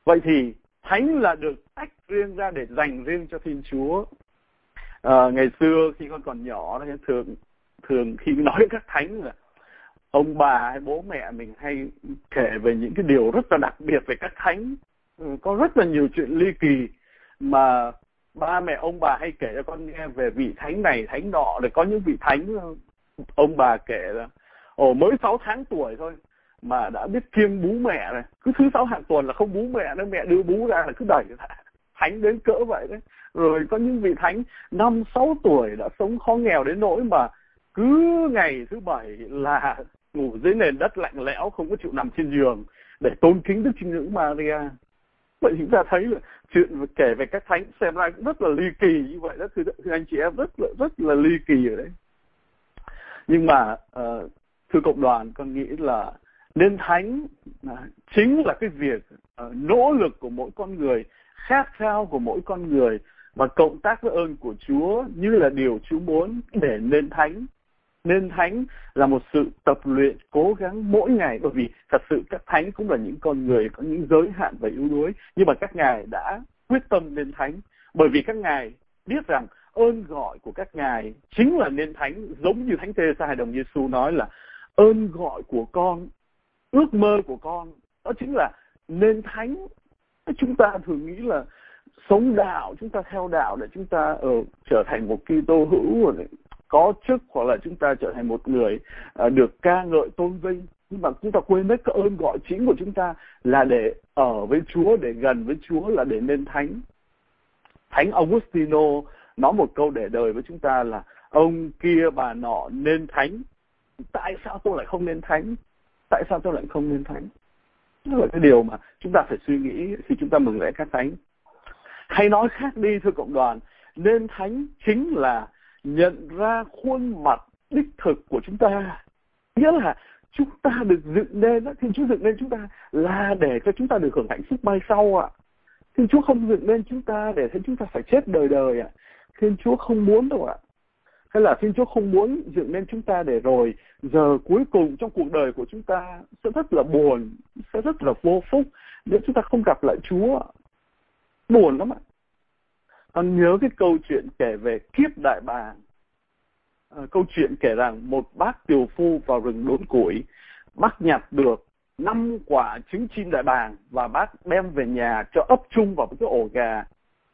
E: Vậy thì thánh là được tách riêng ra để dành riêng cho Thiên Chúa. À, ngày xưa khi con còn nhỏ, thường thường khi nói đến các thánh là ông bà hay bố mẹ mình hay kể về những cái điều rất là đặc biệt về các thánh. Ừ, có rất là nhiều chuyện ly kỳ mà ba mẹ ông bà hay kể cho con nghe về vị thánh này thánh nọ. Để có những vị thánh ông bà kể là ồ mới sáu tháng tuổi thôi mà đã biết kiêng bú mẹ này, cứ thứ sáu hàng tuần là không bú mẹ nữa, mẹ đưa bú ra là cứ đẩy ra. Thánh đến cỡ vậy đấy. Rồi có những vị thánh năm sáu tuổi đã sống khó nghèo đến nỗi mà cứ ngày thứ bảy là ngủ dưới nền đất lạnh lẽo, không có chịu nằm trên giường để tôn kính Đức Trinh Nữ Maria. Vậy chúng ta thấy là chuyện kể về các thánh xem ra cũng rất là ly kỳ như vậy đó, thưa, thưa anh chị em, rất là rất là ly kỳ ở đấy. Nhưng mà uh, thưa cộng đoàn, con nghĩ là nên thánh uh, chính là cái việc uh, nỗ lực của mỗi con người, khát khao của mỗi con người và cộng tác với ơn của Chúa như là điều Chúa muốn để nên thánh. Nên thánh là một sự tập luyện cố gắng mỗi ngày, bởi vì thật sự các thánh cũng là những con người có những giới hạn và yếu đuối, nhưng mà các ngài đã quyết tâm nên thánh, bởi vì các ngài biết rằng ơn gọi của các ngài chính là nên thánh. Giống như Thánh Tê-sa Hài Đồng Giê-xu nói là ơn gọi của con, ước mơ của con, đó chính là nên thánh. Chúng ta thường nghĩ là sống đạo, chúng ta theo đạo để chúng ta uh, trở thành một Kitô hữu, có chức, hoặc là chúng ta trở thành một người uh, được ca ngợi tôn vinh. Nhưng mà chúng ta quên mất cái ơn gọi chính của chúng ta là để ở với Chúa, để gần với Chúa, là để nên thánh. Thánh Augustino nói một câu để đời với chúng ta là ông kia bà nọ nên thánh, tại sao tôi lại không nên thánh? Tại sao tôi lại không nên thánh? Đó là cái điều mà chúng ta phải suy nghĩ khi chúng ta mừng lễ các thánh. Hay nói khác đi thưa cộng đoàn, nên thánh chính là nhận ra khuôn mặt đích thực của chúng ta. Nghĩa là chúng ta được dựng nên, Thiên Chúa dựng nên chúng ta là để cho chúng ta được hưởng hạnh phúc mai sau ạ. Thiên Chúa không dựng nên chúng ta để thấy chúng ta phải chết đời đời ạ. Thiên Chúa không muốn đâu ạ. Hay là Thiên Chúa không muốn dựng nên chúng ta để rồi giờ cuối cùng trong cuộc đời của chúng ta sẽ rất là buồn, sẽ rất là vô phúc nếu chúng ta không gặp lại Chúa. Buồn lắm ạ. Con nhớ cái câu chuyện kể về kiếp đại bàng. À, câu chuyện kể rằng một bác tiều phu vào rừng đốn củi, bác nhặt được năm quả trứng chim đại bàng và bác đem về nhà cho ấp chung vào cái ổ gà.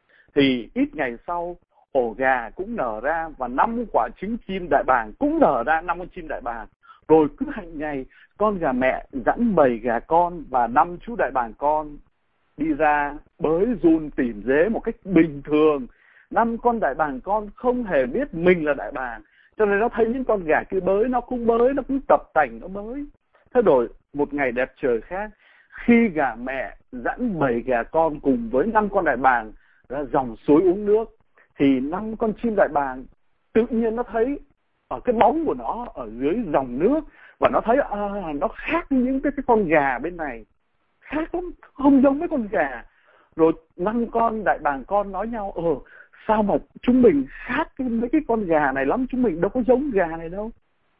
E: Thì ít ngày sau, ổ gà cũng nở ra và năm quả trứng chim đại bàng cũng nở ra năm con chim đại bàng. Rồi cứ hàng ngày, con gà mẹ dẫn bầy gà con và năm chú đại bàng con đi ra bới run tìm dế một cách bình thường. Năm con đại bàng con không hề biết mình là đại bàng, cho nên nó thấy những con gà kia bới, nó cũng bới, nó cũng tập tành nó bới. Thế rồi một ngày đẹp trời khác, khi gà mẹ dẫn bầy gà con cùng với năm con đại bàng ra dòng suối uống nước, thì năm con chim đại bàng tự nhiên nó thấy ở cái bóng của nó ở dưới dòng nước, và nó thấy à, nó khác với những cái, cái con gà bên này, khác lắm, không giống với con gà. Rồi năm con đại bàng con nói nhau, ờ sao mà chúng mình khác cái, mấy cái con gà này lắm, chúng mình đâu có giống gà này đâu.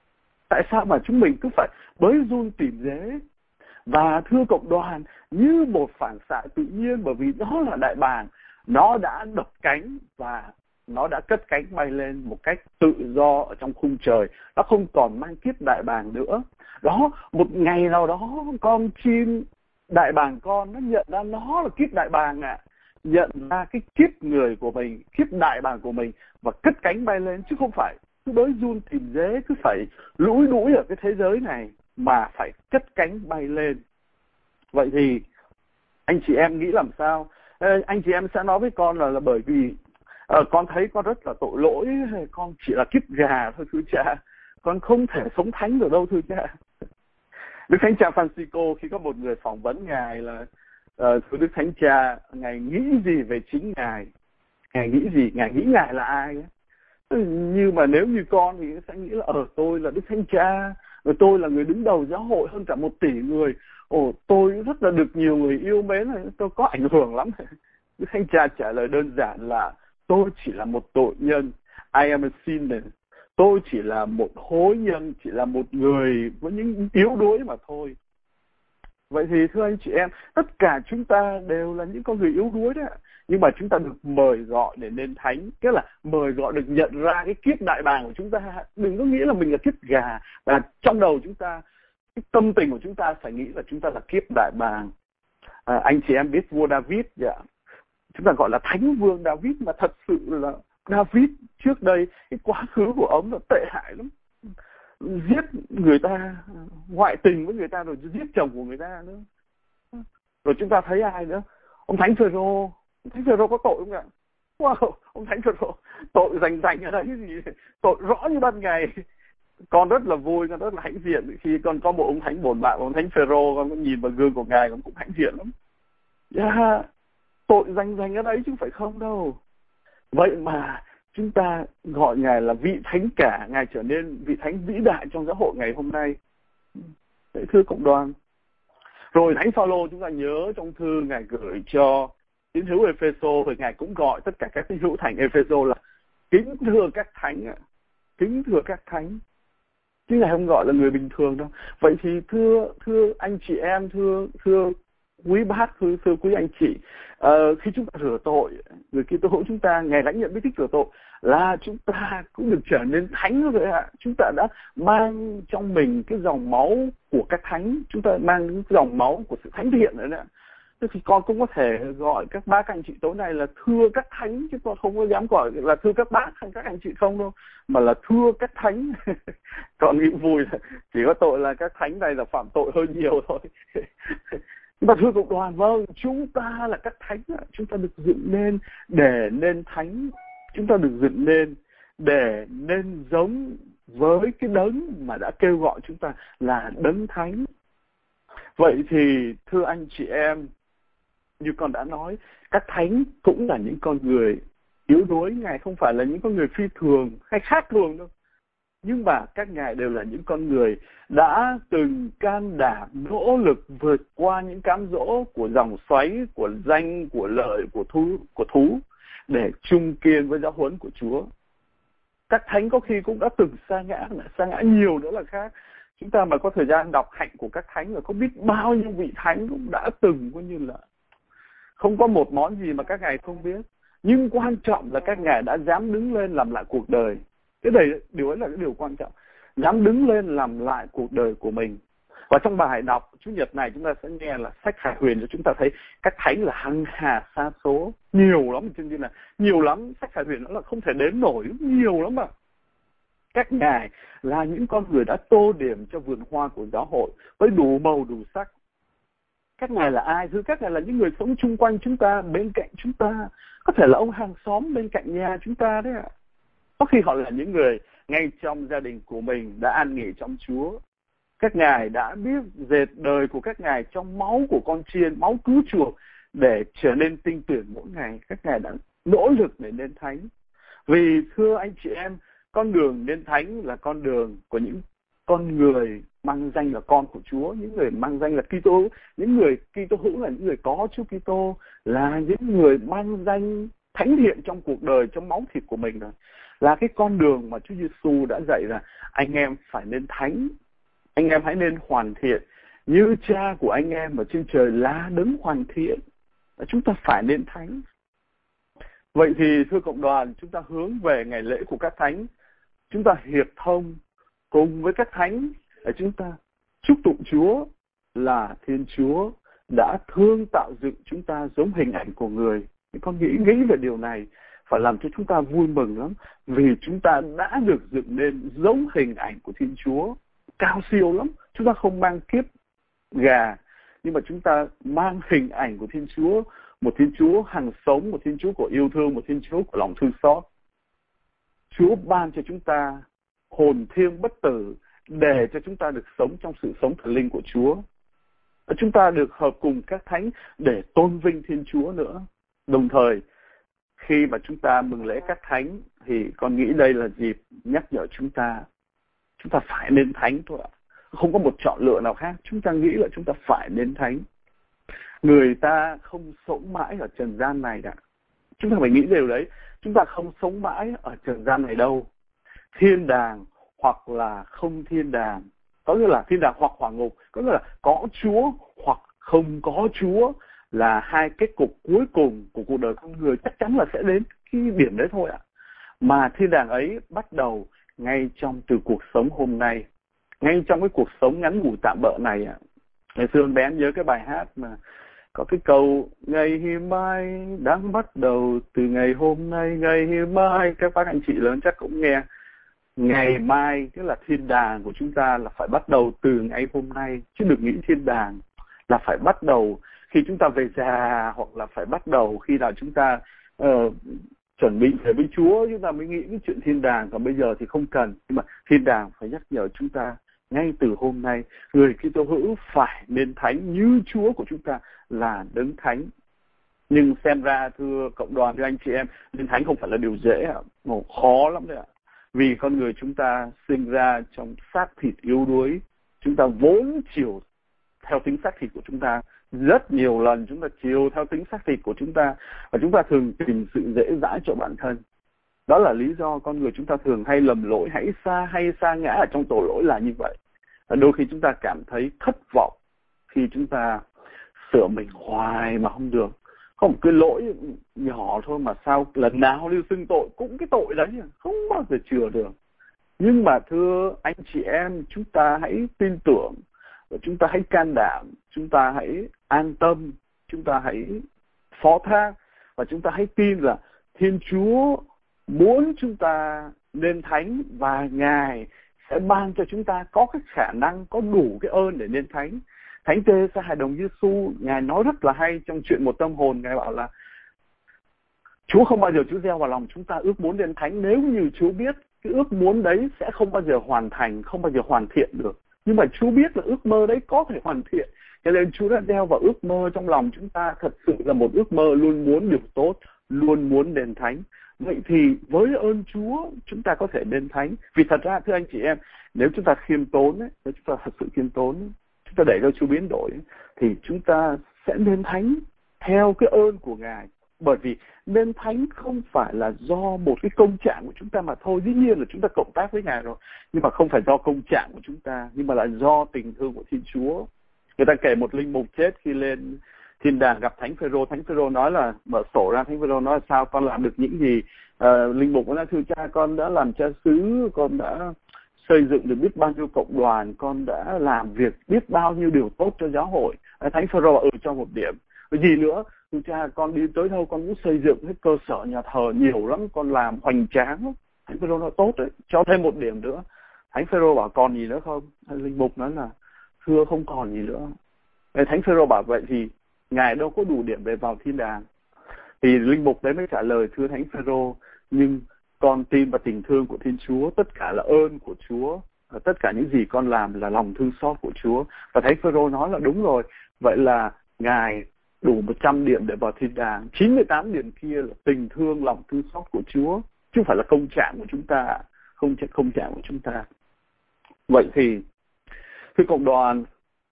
E: Tại sao mà chúng mình cứ phải bới run tìm dế? Và thưa cộng đoàn, như một phản xạ tự nhiên, bởi vì đó là đại bàng, nó đã đập cánh và nó đã cất cánh bay lên một cách tự do ở trong khung trời. Nó không còn mang kiếp đại bàng nữa. Đó, một ngày nào đó con chim đại bàng con nó nhận ra nó là kiếp đại bàng ạ. À. Nhận ra cái kiếp người của mình, kiếp đại bàng của mình, và cất cánh bay lên, chứ không phải cứ bới run tìm dế, cứ phải lũi đũi ở cái thế giới này, mà phải cất cánh bay lên. Vậy thì anh chị em nghĩ làm sao? Ê, anh chị em sẽ nói với con là, là bởi vì uh, con thấy con rất là tội lỗi, con chỉ là kiếp gà thôi thưa cha, con không thể sống thánh được đâu thưa cha. Đức Thánh Cha Francisco khi có một người phỏng vấn ngài là uh, thưa Đức Thánh Cha, ngài nghĩ gì về chính ngài? Ngài nghĩ gì? Ngài nghĩ ngài là ai ấy? Nhưng mà nếu như con thì sẽ nghĩ là ở tôi là Đức Thánh Cha, rồi tôi là người đứng đầu giáo hội hơn cả một tỷ người. Ồ, tôi rất là được nhiều người yêu mến, tôi có ảnh hưởng lắm. Đức Thánh Cha trả lời đơn giản là tôi chỉ là một tội nhân. I am a sinner. Tôi chỉ là một hối nhân, chỉ là một người với những yếu đuối mà thôi. Vậy thì thưa anh chị em, tất cả chúng ta đều là những con người yếu đuối đấy ạ. Nhưng mà chúng ta được mời gọi để nên thánh, tức là mời gọi được nhận ra cái kiếp đại bàng của chúng ta. Đừng có nghĩ là mình là kiếp gà, và trong đầu chúng ta, cái tâm tình của chúng ta phải nghĩ là chúng ta là kiếp đại bàng. À, anh chị em biết vua David, dạ, chúng ta gọi là thánh vương David, mà thật sự là David trước đây cái quá khứ của ông là tệ hại lắm, giết người ta, ngoại tình với người ta, rồi giết chồng của người ta nữa. Rồi chúng ta thấy ai nữa? Ông thánh Phêrô. Ông thánh Phêrô có tội không ạ? Wow, ông thánh Phêrô tội rành rành ở đấy gì, tội rõ như ban ngày. Con rất là vui, con rất là hãnh diện khi con có một ông thánh bổn bạc, ông thánh Phêrô, con có nhìn vào gương của ngài, con cũng hãnh diện lắm. Yeah, tội rành rành ở đấy chứ phải không đâu. Vậy mà chúng ta gọi ngài là vị thánh cả, ngài trở nên vị thánh vĩ đại trong giáo hội ngày hôm nay. Đấy, thưa cộng đoàn. Rồi thánh Phaolô, chúng ta nhớ trong thư ngài gửi cho tín hữu Epheso, thì ngài cũng gọi tất cả các tín hữu thành Epheso là kính thưa các thánh ạ, kính thưa các thánh, chứ ngài không gọi là người bình thường đâu. Vậy thì thưa thưa anh chị em, thưa thưa quý bác, thưa thưa quý anh chị, uh, khi chúng ta rửa tội, người Kitô hữu chúng ta ngày lãnh nhận bí tích rửa tội là chúng ta cũng được trở nên thánh rồi ạ. Chúng ta đã mang trong mình cái dòng máu của các thánh, chúng ta mang cái dòng máu của sự thánh thiện nữa ạ. Thế thì con cũng có thể gọi các bác các anh chị tối nay là thưa các thánh, chứ con không có dám gọi là thưa các bác hay các anh chị không đâu, mà là thưa các thánh. Còn nghĩ vui là chỉ có tội là các thánh này là phạm tội hơi nhiều thôi. Mà thưa cộng đoàn, vâng, chúng ta là các thánh, chúng ta được dựng nên để nên thánh, chúng ta được dựng nên để nên giống với cái đấng mà đã kêu gọi chúng ta là đấng thánh. Vậy thì thưa anh chị em, như con đã nói, các thánh cũng là những con người yếu đuối, ngài không phải là những con người phi thường hay khác thường đâu. Nhưng mà các ngài đều là những con người đã từng can đảm nỗ lực vượt qua những cám dỗ của dòng xoáy, của danh, của lợi, của thú, của thú để chung kiên với giáo huấn của Chúa. Các thánh có khi cũng đã từng sa ngã, sa ngã nhiều nữa là khác. Chúng ta mà có thời gian đọc hạnh của các thánh là có biết bao nhiêu vị thánh cũng đã từng coi như là không có một món gì mà các ngài không biết. Nhưng quan trọng là các ngài đã dám đứng lên làm lại cuộc đời. Cái đấy, điều ấy là cái điều quan trọng. Dám đứng lên làm lại cuộc đời của mình. Và trong bài đọc Chủ nhật này chúng ta sẽ nghe là sách Khải Huyền cho chúng ta thấy các thánh là hằng hà sa số. Nhiều lắm, trên trên này. Nhiều lắm, sách Khải Huyền nó là không thể đếm nổi, nhiều lắm mà. Các ngài là những con người đã tô điểm cho vườn hoa của giáo hội với đủ màu đủ sắc. Các ngài là ai? Thưa các ngài là những người sống chung quanh chúng ta, bên cạnh chúng ta. Có thể là ông hàng xóm bên cạnh nhà chúng ta đấy ạ. Có khi họ là những người ngay trong gia đình của mình đã an nghỉ trong Chúa. Các ngài đã biết dệt đời của các ngài trong máu của con chiên, máu cứu chuộc để trở nên tinh tuyển mỗi ngày. Các ngài đã nỗ lực để nên thánh. Vì thưa anh chị em, con đường nên thánh là con đường của những con người mang danh là con của Chúa, những người mang danh là Kitô, những người Kitô hữu là những người có Chúa Kitô, là những người mang danh thánh thiện trong cuộc đời, trong máu thịt của mình rồi. Là cái con đường mà Chúa Giêsu đã dạy là anh em phải nên thánh, anh em hãy nên hoàn thiện như Cha của anh em ở trên trời là đấng hoàn thiện. Chúng ta phải nên thánh. Vậy thì thưa cộng đoàn, chúng ta hướng về ngày lễ của các thánh, chúng ta hiệp thông cùng với các thánh để chúng ta chúc tụng Chúa là Thiên Chúa đã thương tạo dựng chúng ta giống hình ảnh của người. Con nghĩ nghĩ về điều này phải làm cho chúng ta vui mừng lắm, vì chúng ta đã được dựng nên giống hình ảnh của Thiên Chúa, cao siêu lắm. Chúng ta không mang kiếp gà, nhưng mà chúng ta mang hình ảnh của Thiên Chúa, một Thiên Chúa hằng sống, một Thiên Chúa của yêu thương, một Thiên Chúa của lòng thương xót. Chúa ban cho chúng ta hồn thiêng bất tử để cho chúng ta được sống trong sự sống thần linh của Chúa. Chúng ta được hợp cùng các thánh để tôn vinh Thiên Chúa nữa. Đồng thời, khi mà chúng ta mừng lễ các thánh thì con nghĩ đây là dịp nhắc nhở chúng ta, chúng ta phải nên thánh thôi ạ. Không có một chọn lựa nào khác. Chúng ta nghĩ là chúng ta phải nên thánh. Người ta không sống mãi ở trần gian này đã. Chúng ta phải nghĩ điều đấy. Chúng ta không sống mãi ở trần gian này đâu. Thiên đàng hoặc là không thiên đàng, có nghĩa là thiên đàng hoặc hỏa ngục, có nghĩa là có Chúa hoặc không có Chúa, là hai kết cục cuối cùng của cuộc đời con người, chắc chắn là sẽ đến cái điểm đấy thôi ạ. Mà thiên đàng ấy bắt đầu ngay trong từ cuộc sống hôm nay, ngay trong cái cuộc sống ngắn ngủi tạm bợ này ạ. Ngày xưa con bé nhớ cái bài hát mà có cái câu ngày hôm mai đang bắt đầu từ ngày hôm nay, ngày hôm mai, các bác anh chị lớn chắc cũng nghe. Ngày mai tức là thiên đàng của chúng ta là phải bắt đầu từ ngày hôm nay, chứ đừng nghĩ thiên đàng là phải bắt đầu khi chúng ta về già, hoặc là phải bắt đầu khi nào chúng ta uh, chuẩn bị về với Chúa chúng ta mới nghĩ cái chuyện thiên đàng, còn bây giờ thì không cần. Nhưng mà thiên đàng phải nhắc nhở chúng ta ngay từ hôm nay, người Kitô hữu phải nên thánh như Chúa của chúng ta là đấng thánh. Nhưng xem ra thưa cộng đoàn, thưa anh chị em, nên thánh không phải là điều dễ ạ, Ồ, khó lắm đấy ạ. Vì con người chúng ta sinh ra trong xác thịt yếu đuối, chúng ta vốn chiều theo tính xác thịt của chúng ta. Rất nhiều lần chúng ta chiều theo tính xác thịt của chúng ta, và chúng ta thường tìm sự dễ dãi cho bản thân. Đó là lý do con người chúng ta thường hay lầm lỗi, hãy xa hay sa ngã ở trong tội lỗi là như vậy. Và đôi khi chúng ta cảm thấy thất vọng khi chúng ta sửa mình hoài mà không được. Có một cái lỗi nhỏ thôi mà sao lần nào lưu xưng tội cũng cái tội đấy, không bao giờ chữa được. Nhưng mà thưa anh chị em, chúng ta hãy tin tưởng, và chúng ta hãy can đảm, chúng ta hãy an tâm, chúng ta hãy phó thác, và chúng ta hãy tin là Thiên Chúa muốn chúng ta nên thánh, và Ngài sẽ ban cho chúng ta có cái khả năng, có đủ cái ơn để nên thánh. Thánh Tê-sa hài đồng Giê-xu, Ngài nói rất là hay trong chuyện một tâm hồn. Ngài bảo là Chúa không bao giờ Chúa gieo vào lòng chúng ta ước muốn nên thánh nếu như Chúa biết cái ước muốn đấy sẽ không bao giờ hoàn thành, không bao giờ hoàn thiện được. Nhưng mà Chúa biết là ước mơ đấy có thể hoàn thiện, cho nên Chúa đã gieo vào ước mơ trong lòng chúng ta thật sự là một ước mơ luôn muốn điều tốt, luôn muốn nên thánh. Vậy thì với ơn Chúa chúng ta có thể nên thánh. Vì thật ra thưa anh chị em, nếu chúng ta khiêm tốn ấy, nếu chúng ta thật sự khiêm tốn ấy, chúng ta để cho Chúa biến đổi ấy, thì chúng ta sẽ nên thánh theo cái ơn của Ngài. Bởi vì nên thánh không phải là do một cái công trạng của chúng ta mà thôi. Dĩ nhiên là chúng ta cộng tác với Ngài rồi, nhưng mà không phải do công trạng của chúng ta, nhưng mà là do tình thương của Thiên Chúa. Người ta kể một linh mục chết khi lên thiên đàng gặp Thánh Phêrô. Thánh Phêrô nói là mở sổ ra, Thánh Phêrô nói là sao con làm được những gì. À, linh mục nói thưa cha, con đã làm cha xứ, con đã xây dựng được biết bao nhiêu cộng đoàn, con đã làm việc biết bao nhiêu điều tốt cho giáo hội. À, Thánh Phêrô bảo ừ cho một điểm. Cái gì nữa? Thưa cha, con đi tới đâu con cũng xây dựng hết cơ sở nhà thờ nhiều lắm, con làm hoành tráng. Thánh Phêrô nói tốt đấy, cho thêm một điểm nữa. Thánh Phêrô bảo còn gì nữa không? Linh mục nói là thưa không còn gì nữa. Thánh Phêrô bảo vậy thì Ngài đâu có đủ điểm để vào thiên đàng. Thì linh mục đấy mới trả lời thưa Thánh Phêrô, nhưng con tin vào tình thương của Thiên Chúa, tất cả là ơn của Chúa, và tất cả những gì con làm là lòng thương xót của Chúa. Và Thánh Phêrô nói là đúng rồi, vậy là Ngài đủ một trăm điểm để vào thiên đàng, chín mươi tám điểm kia là tình thương, lòng thương xót của Chúa, chứ không phải là công trạng của chúng ta, không công trạng của chúng ta. Vậy thì thưa cộng đoàn,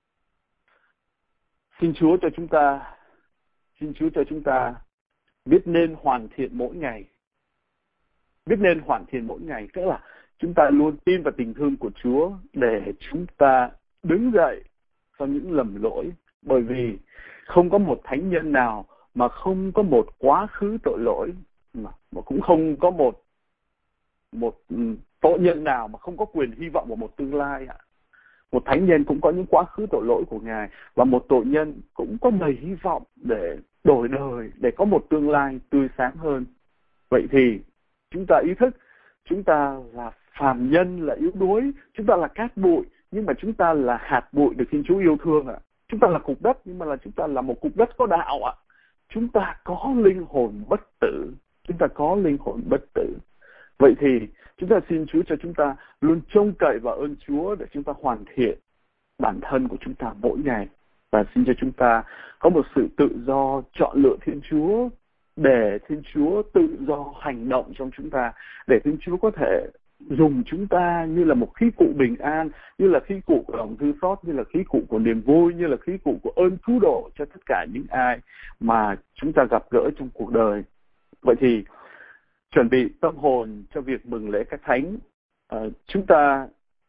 E: xin Chúa cho chúng ta, xin Chúa cho chúng ta biết nên hoàn thiện mỗi ngày, biết nên hoàn thiện mỗi ngày, tức là chúng ta luôn tin vào tình thương của Chúa để chúng ta đứng dậy sau những lầm lỗi, bởi vì không có một thánh nhân nào mà không có một quá khứ tội lỗi, mà, mà cũng không có một một tội nhân nào mà không có quyền hy vọng vào một tương lai ạ. Một thánh nhân cũng có những quá khứ tội lỗi của Ngài, và một tội nhân cũng có đầy hy vọng để đổi đời, để có một tương lai tươi sáng hơn. Vậy thì chúng ta ý thức chúng ta là phàm nhân, là yếu đuối, chúng ta là cát bụi, nhưng mà chúng ta là hạt bụi được Thiên Chúa yêu thương ạ. Chúng ta là cục đất, nhưng mà là chúng ta là một cục đất có đạo ạ. Chúng ta có linh hồn bất tử, chúng ta có linh hồn bất tử. Vậy thì chúng ta xin Chúa cho chúng ta luôn trông cậy vào ơn Chúa để chúng ta hoàn thiện bản thân của chúng ta mỗi ngày. Và xin cho chúng ta có một sự tự do chọn lựa Thiên Chúa, để Thiên Chúa tự do hành động trong chúng ta, để Thiên Chúa có thể dùng chúng ta như là một khí cụ bình an, như là khí cụ của lòng thương xót, như là khí cụ của niềm vui, như là khí cụ của ơn cứu độ cho tất cả những ai mà chúng ta gặp gỡ trong cuộc đời. Vậy thì chuẩn bị tâm hồn cho việc mừng lễ các thánh, uh, chúng ta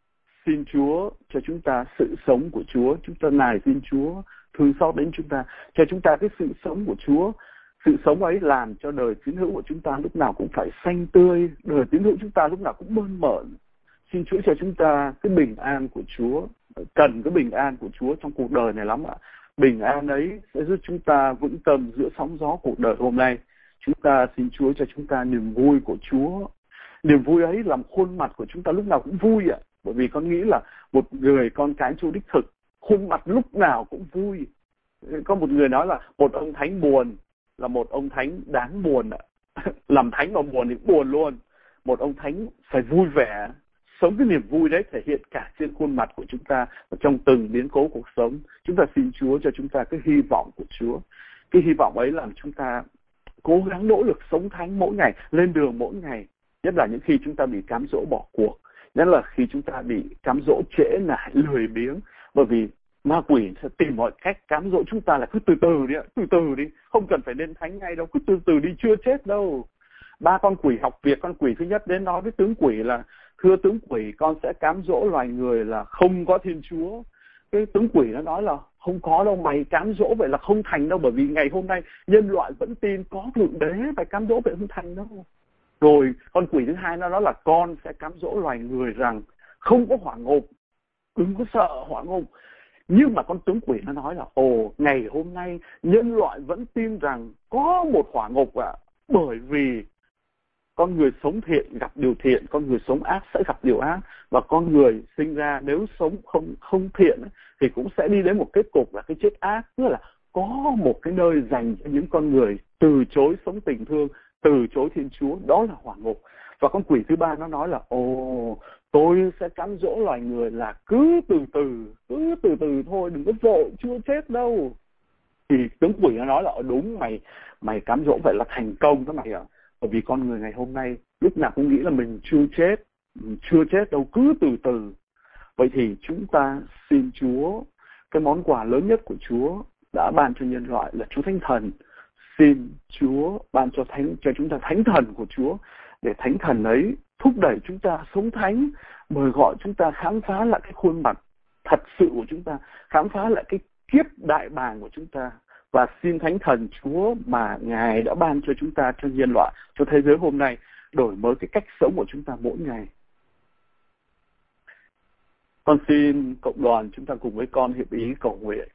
E: xin Chúa cho chúng ta sự sống của Chúa. Chúng ta nài xin Chúa thương xót đến chúng ta, cho chúng ta cái sự sống của Chúa. Sự sống ấy làm cho đời tín hữu của chúng ta lúc nào cũng phải xanh tươi, đời tín hữu chúng ta lúc nào cũng mơn mởn. Xin Chúa cho chúng ta cái bình an của Chúa, cần cái bình an của Chúa trong cuộc đời này lắm ạ. Bình an ấy sẽ giúp chúng ta vững tâm giữa sóng gió cuộc đời hôm nay. Chúng ta xin Chúa cho chúng ta niềm vui của Chúa. Niềm vui ấy làm khuôn mặt của chúng ta lúc nào cũng vui ạ. Bởi vì con nghĩ là một người con cái Chúa đích thực, khuôn mặt lúc nào cũng vui. Có một người nói là một ông thánh buồn là một ông thánh đáng buồn ạ. Làm thánh mà buồn thì buồn luôn. Một ông thánh phải vui vẻ, sống cái niềm vui đấy thể hiện cả trên khuôn mặt của chúng ta và trong từng biến cố cuộc sống. Chúng ta xin Chúa cho chúng ta cái hy vọng của Chúa. Cái hy vọng ấy làm chúng ta cố gắng nỗ lực sống thánh mỗi ngày, lên đường mỗi ngày. Nhất là những khi chúng ta bị cám dỗ bỏ cuộc, nhất là khi chúng ta bị cám dỗ trễ nải, lười biếng. Bởi vì ma quỷ sẽ tìm mọi cách cám dỗ chúng ta là cứ từ từ đi, từ từ đi, không cần phải lên thánh ngay đâu, cứ từ từ đi, chưa chết đâu. Ba con quỷ học việc, con quỷ thứ nhất đến nói với tướng quỷ là: thưa tướng quỷ, con sẽ cám dỗ loài người là không có Thiên Chúa. Cái tướng quỷ nó nói là không có đâu, mày cám dỗ vậy là không thành đâu, bởi vì ngày hôm nay nhân loại vẫn tin có Thượng Đế, phải cám dỗ vậy không thành đâu. Rồi con quỷ thứ hai nó nói là con sẽ cám dỗ loài người rằng không có hỏa ngục, đừng có sợ hỏa ngục. Nhưng mà con tướng quỷ nó nói là ồ, ngày hôm nay nhân loại vẫn tin rằng có một hỏa ngục ạ, à, bởi vì con người sống thiện gặp điều thiện, con người sống ác sẽ gặp điều ác, và con người sinh ra nếu sống không không thiện thì cũng sẽ đi đến một kết cục là cái chết ác. Tức là có một cái nơi dành cho những con người từ chối sống tình thương, từ chối Thiên Chúa, đó là hỏa ngục. Và con quỷ thứ ba nó nói là ồ, tôi sẽ cám dỗ loài người là cứ từ từ, cứ từ từ thôi, đừng có vội, chưa chết đâu. Thì tướng quỷ nó nói là đúng, mày mày cám dỗ vậy là thành công đó mày ạ. Bởi vì con người ngày hôm nay lúc nào cũng nghĩ là mình chưa chết, mình chưa chết đâu, cứ từ từ. Vậy thì chúng ta xin Chúa, cái món quà lớn nhất của Chúa đã ban cho nhân loại là Chúa Thánh Thần. Xin Chúa ban cho thánh cho chúng ta Thánh Thần của Chúa, để Thánh Thần ấy thúc đẩy chúng ta sống thánh, mời gọi chúng ta khám phá lại cái khuôn mặt thật sự của chúng ta, khám phá lại cái kiếp đại bàng của chúng ta. Và xin Thánh Thần Chúa mà Ngài đã ban cho chúng ta, cho nhân loại, cho thế giới hôm nay, đổi mới cái cách sống của chúng ta mỗi ngày. Con xin cộng đoàn chúng ta cùng với con hiệp ý cầu nguyện.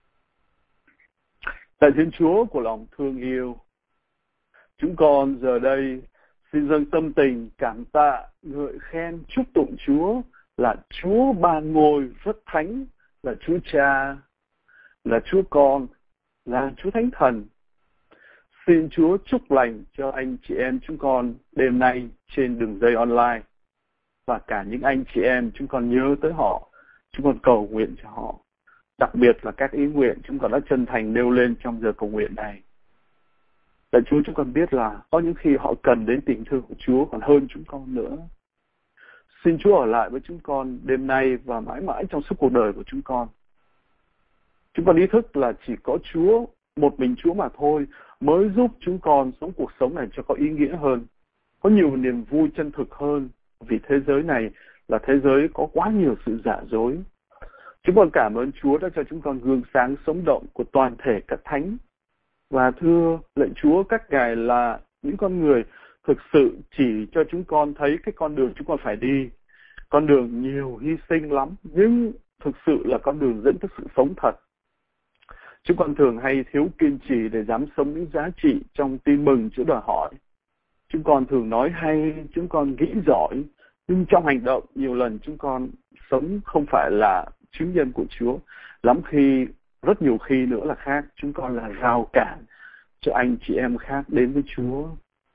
E: Lạy Thiên Chúa của lòng thương yêu, chúng con giờ đây xin dâng tâm tình cảm tạ, ngợi khen, chúc tụng Chúa là Chúa ban ngôi rất thánh, là Chúa Cha, là Chúa Con, là Chúa Thánh Thần. Xin Chúa chúc lành cho anh chị em chúng con đêm nay trên đường dây online, và cả những anh chị em chúng con nhớ tới họ, chúng con cầu nguyện cho họ. Đặc biệt là các ý nguyện chúng con đã chân thành nêu lên trong giờ cầu nguyện này. Lạy Chúa, chúng con biết là có những khi họ cần đến tình thương của Chúa còn hơn chúng con nữa. Xin Chúa ở lại với chúng con đêm nay và mãi mãi trong suốt cuộc đời của chúng con. Chúng con ý thức là chỉ có Chúa, một mình Chúa mà thôi, mới giúp chúng con sống cuộc sống này cho có ý nghĩa hơn, có nhiều niềm vui chân thực hơn, vì thế giới này là thế giới có quá nhiều sự giả dối. Chúng con cảm ơn Chúa đã cho chúng con gương sáng sống động của toàn thể các thánh. Và thưa lạy Chúa, các ngài là những con người thực sự chỉ cho chúng con thấy cái con đường chúng con phải đi. Con đường nhiều hy sinh lắm, nhưng thực sự là con đường dẫn tới sự sống thật. Chúng con thường hay thiếu kiên trì để dám sống những giá trị trong tin mừng Chúa đòi hỏi. Chúng con thường nói hay, chúng con nghĩ giỏi, nhưng trong hành động nhiều lần chúng con sống không phải là chứng nhân của Chúa. Lắm khi, rất nhiều khi nữa là khác, chúng con là rào cản cho anh chị em khác đến với Chúa.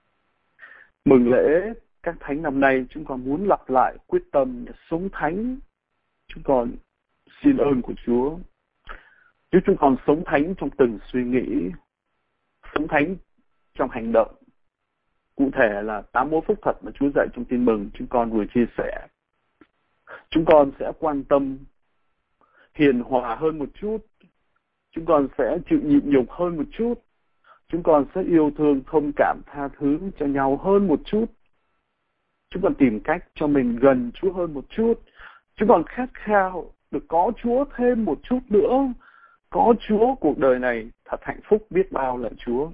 E: Mừng lễ các thánh năm nay, chúng con muốn lặp lại quyết tâm để sống thánh. Chúng con xin ơn của Chúa. Giúp chúng con sống thánh trong từng suy nghĩ, sống thánh trong hành động. Cụ thể là tám mối phúc thật mà Chúa dạy trong tin mừng chúng con vừa chia sẻ. Chúng con sẽ quan tâm hiền hòa hơn một chút. Chúng con sẽ chịu nhịn nhục hơn một chút. Chúng con sẽ yêu thương, thông cảm, tha thứ cho nhau hơn một chút. Chúng con tìm cách cho mình gần Chúa hơn một chút. Chúng con khát khao được có Chúa thêm một chút nữa. Có Chúa, cuộc đời này thật hạnh phúc biết bao lạy Chúa.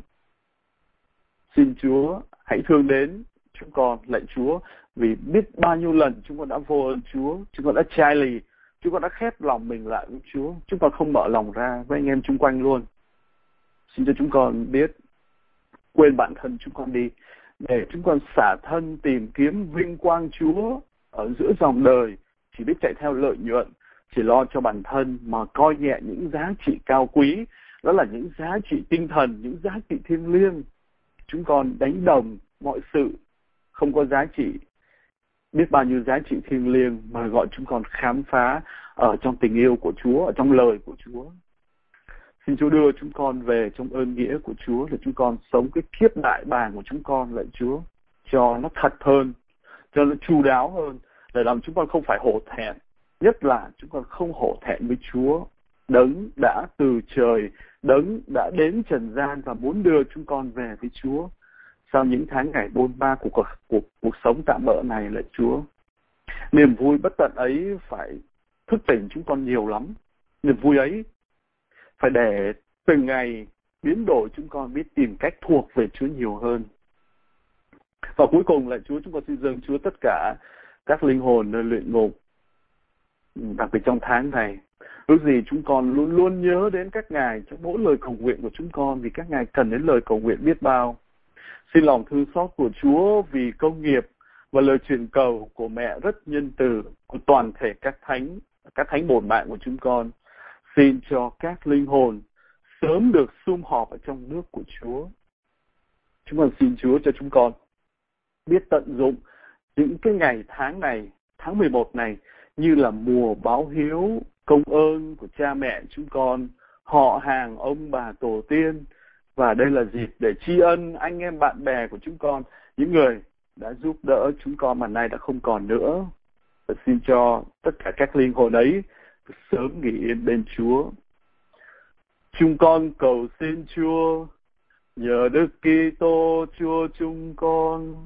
E: Xin Chúa hãy thương đến chúng con lạy Chúa, vì biết bao nhiêu lần chúng con đã vô ơn Chúa, chúng con đã chai lì, chúng con đã khép lòng mình lại với Chúa, chúng con không mở lòng ra với anh em chung quanh luôn. Xin cho chúng con biết quên bản thân chúng con đi, để chúng con xả thân tìm kiếm vinh quang Chúa ở giữa dòng đời, chỉ biết chạy theo lợi nhuận, chỉ lo cho bản thân mà coi nhẹ những giá trị cao quý, đó là những giá trị tinh thần, những giá trị thiêng liêng. Chúng con đánh đồng mọi sự không có giá trị, biết bao nhiêu giá trị thiêng liêng mà gọi chúng con khám phá ở trong tình yêu của Chúa, ở trong lời của Chúa. Xin Chúa đưa chúng con về trong ơn nghĩa của Chúa, để chúng con sống cái kiếp đại bàng của chúng con lạy Chúa, cho nó thật hơn, cho nó chu đáo hơn, để làm chúng con không phải hổ thẹn. Nhất là chúng con không hổ thẹn với Chúa, Đấng đã từ trời, Đấng đã đến trần gian và muốn đưa chúng con về với Chúa sau những tháng ngày bôn ba của cuộc, cuộc, cuộc sống tạm bỡ này lạy Chúa. Niềm vui bất tận ấy phải thức tỉnh chúng con nhiều lắm. Niềm vui ấy phải để từng ngày biến đổi chúng con biết tìm cách thuộc về Chúa nhiều hơn. Và cuối cùng lạy Chúa, chúng con xin dâng Chúa tất cả các linh hồn nơi luyện ngục, đặc biệt trong tháng này. Ước gì chúng con luôn luôn nhớ đến các ngài trong mỗi lời cầu nguyện của chúng con, vì các ngài cần đến lời cầu nguyện biết bao. Xin lòng thương xót của Chúa vì công nghiệp và lời truyền cầu của mẹ rất nhân từ của toàn thể các thánh, các thánh bổn mạng của chúng con. Xin cho các linh hồn sớm được sum họp ở trong nước của Chúa. Chúng con xin Chúa cho chúng con biết tận dụng những cái ngày tháng này, tháng mười một này, như là mùa báo hiếu, công ơn của cha mẹ chúng con, họ hàng, ông bà, tổ tiên. Và đây là dịp để tri ân anh em bạn bè của chúng con, những người đã giúp đỡ chúng con mà nay đã không còn nữa. Và xin cho tất cả các linh hồn ấy sớm nghỉ yên bên Chúa. Chúng con cầu xin Chúa, nhờ Đức Kitô Chúa chúng con.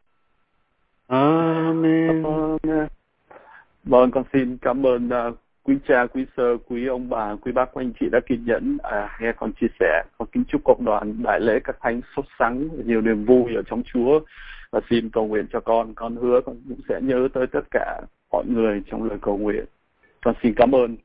B: Amen.
E: Amen. Vâng, con xin cảm ơn uh, quý cha, quý sơ, quý ông bà, quý bác, quý anh chị đã kiên nhẫn à, nghe con chia sẻ. Con kính chúc cộng đoàn đại lễ các thánh sốt sắng, nhiều niềm vui ở trong Chúa. Và xin cầu nguyện cho con, con hứa con cũng sẽ nhớ tới tất cả mọi người trong lời cầu nguyện. Con xin cảm ơn.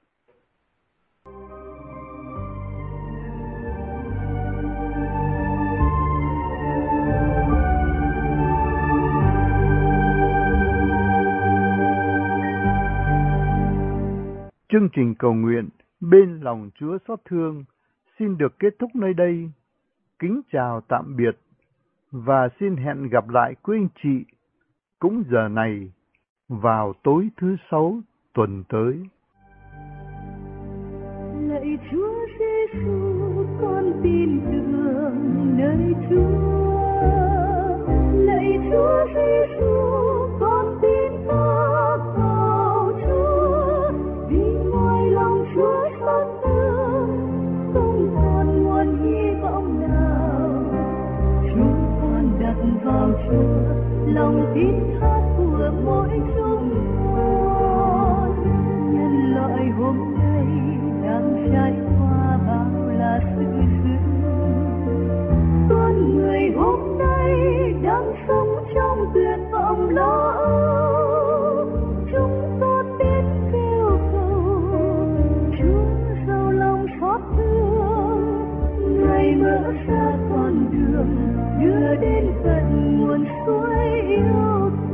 F: Chương trình cầu nguyện Bên lòng Chúa xót thương xin được kết thúc nơi đây. Kính chào tạm biệt và xin hẹn gặp lại quý anh chị cũng giờ này vào tối thứ sáu tuần tới.
G: Lạy Chúa Giêsu, con tin tưởng nơi Chúa. Lạy Chúa Giêsu, con tin phước vào Chúa. Vì ngoài lòng Chúa xót thương, không còn nguồn hy vọng nào. Chúng con đặt vào Chúa lòng tin thác của mỗi chúng con. Nhân loại hôm nay đang trải qua bao là sự dữ. Con người hôm nay đang sống trong tuyệt vọng lo âu. Chúng con đến kêu cầu Chúa giàu lòng xót thương. Ngài mở ra con đường đưa đến tận nguồn suối yêu.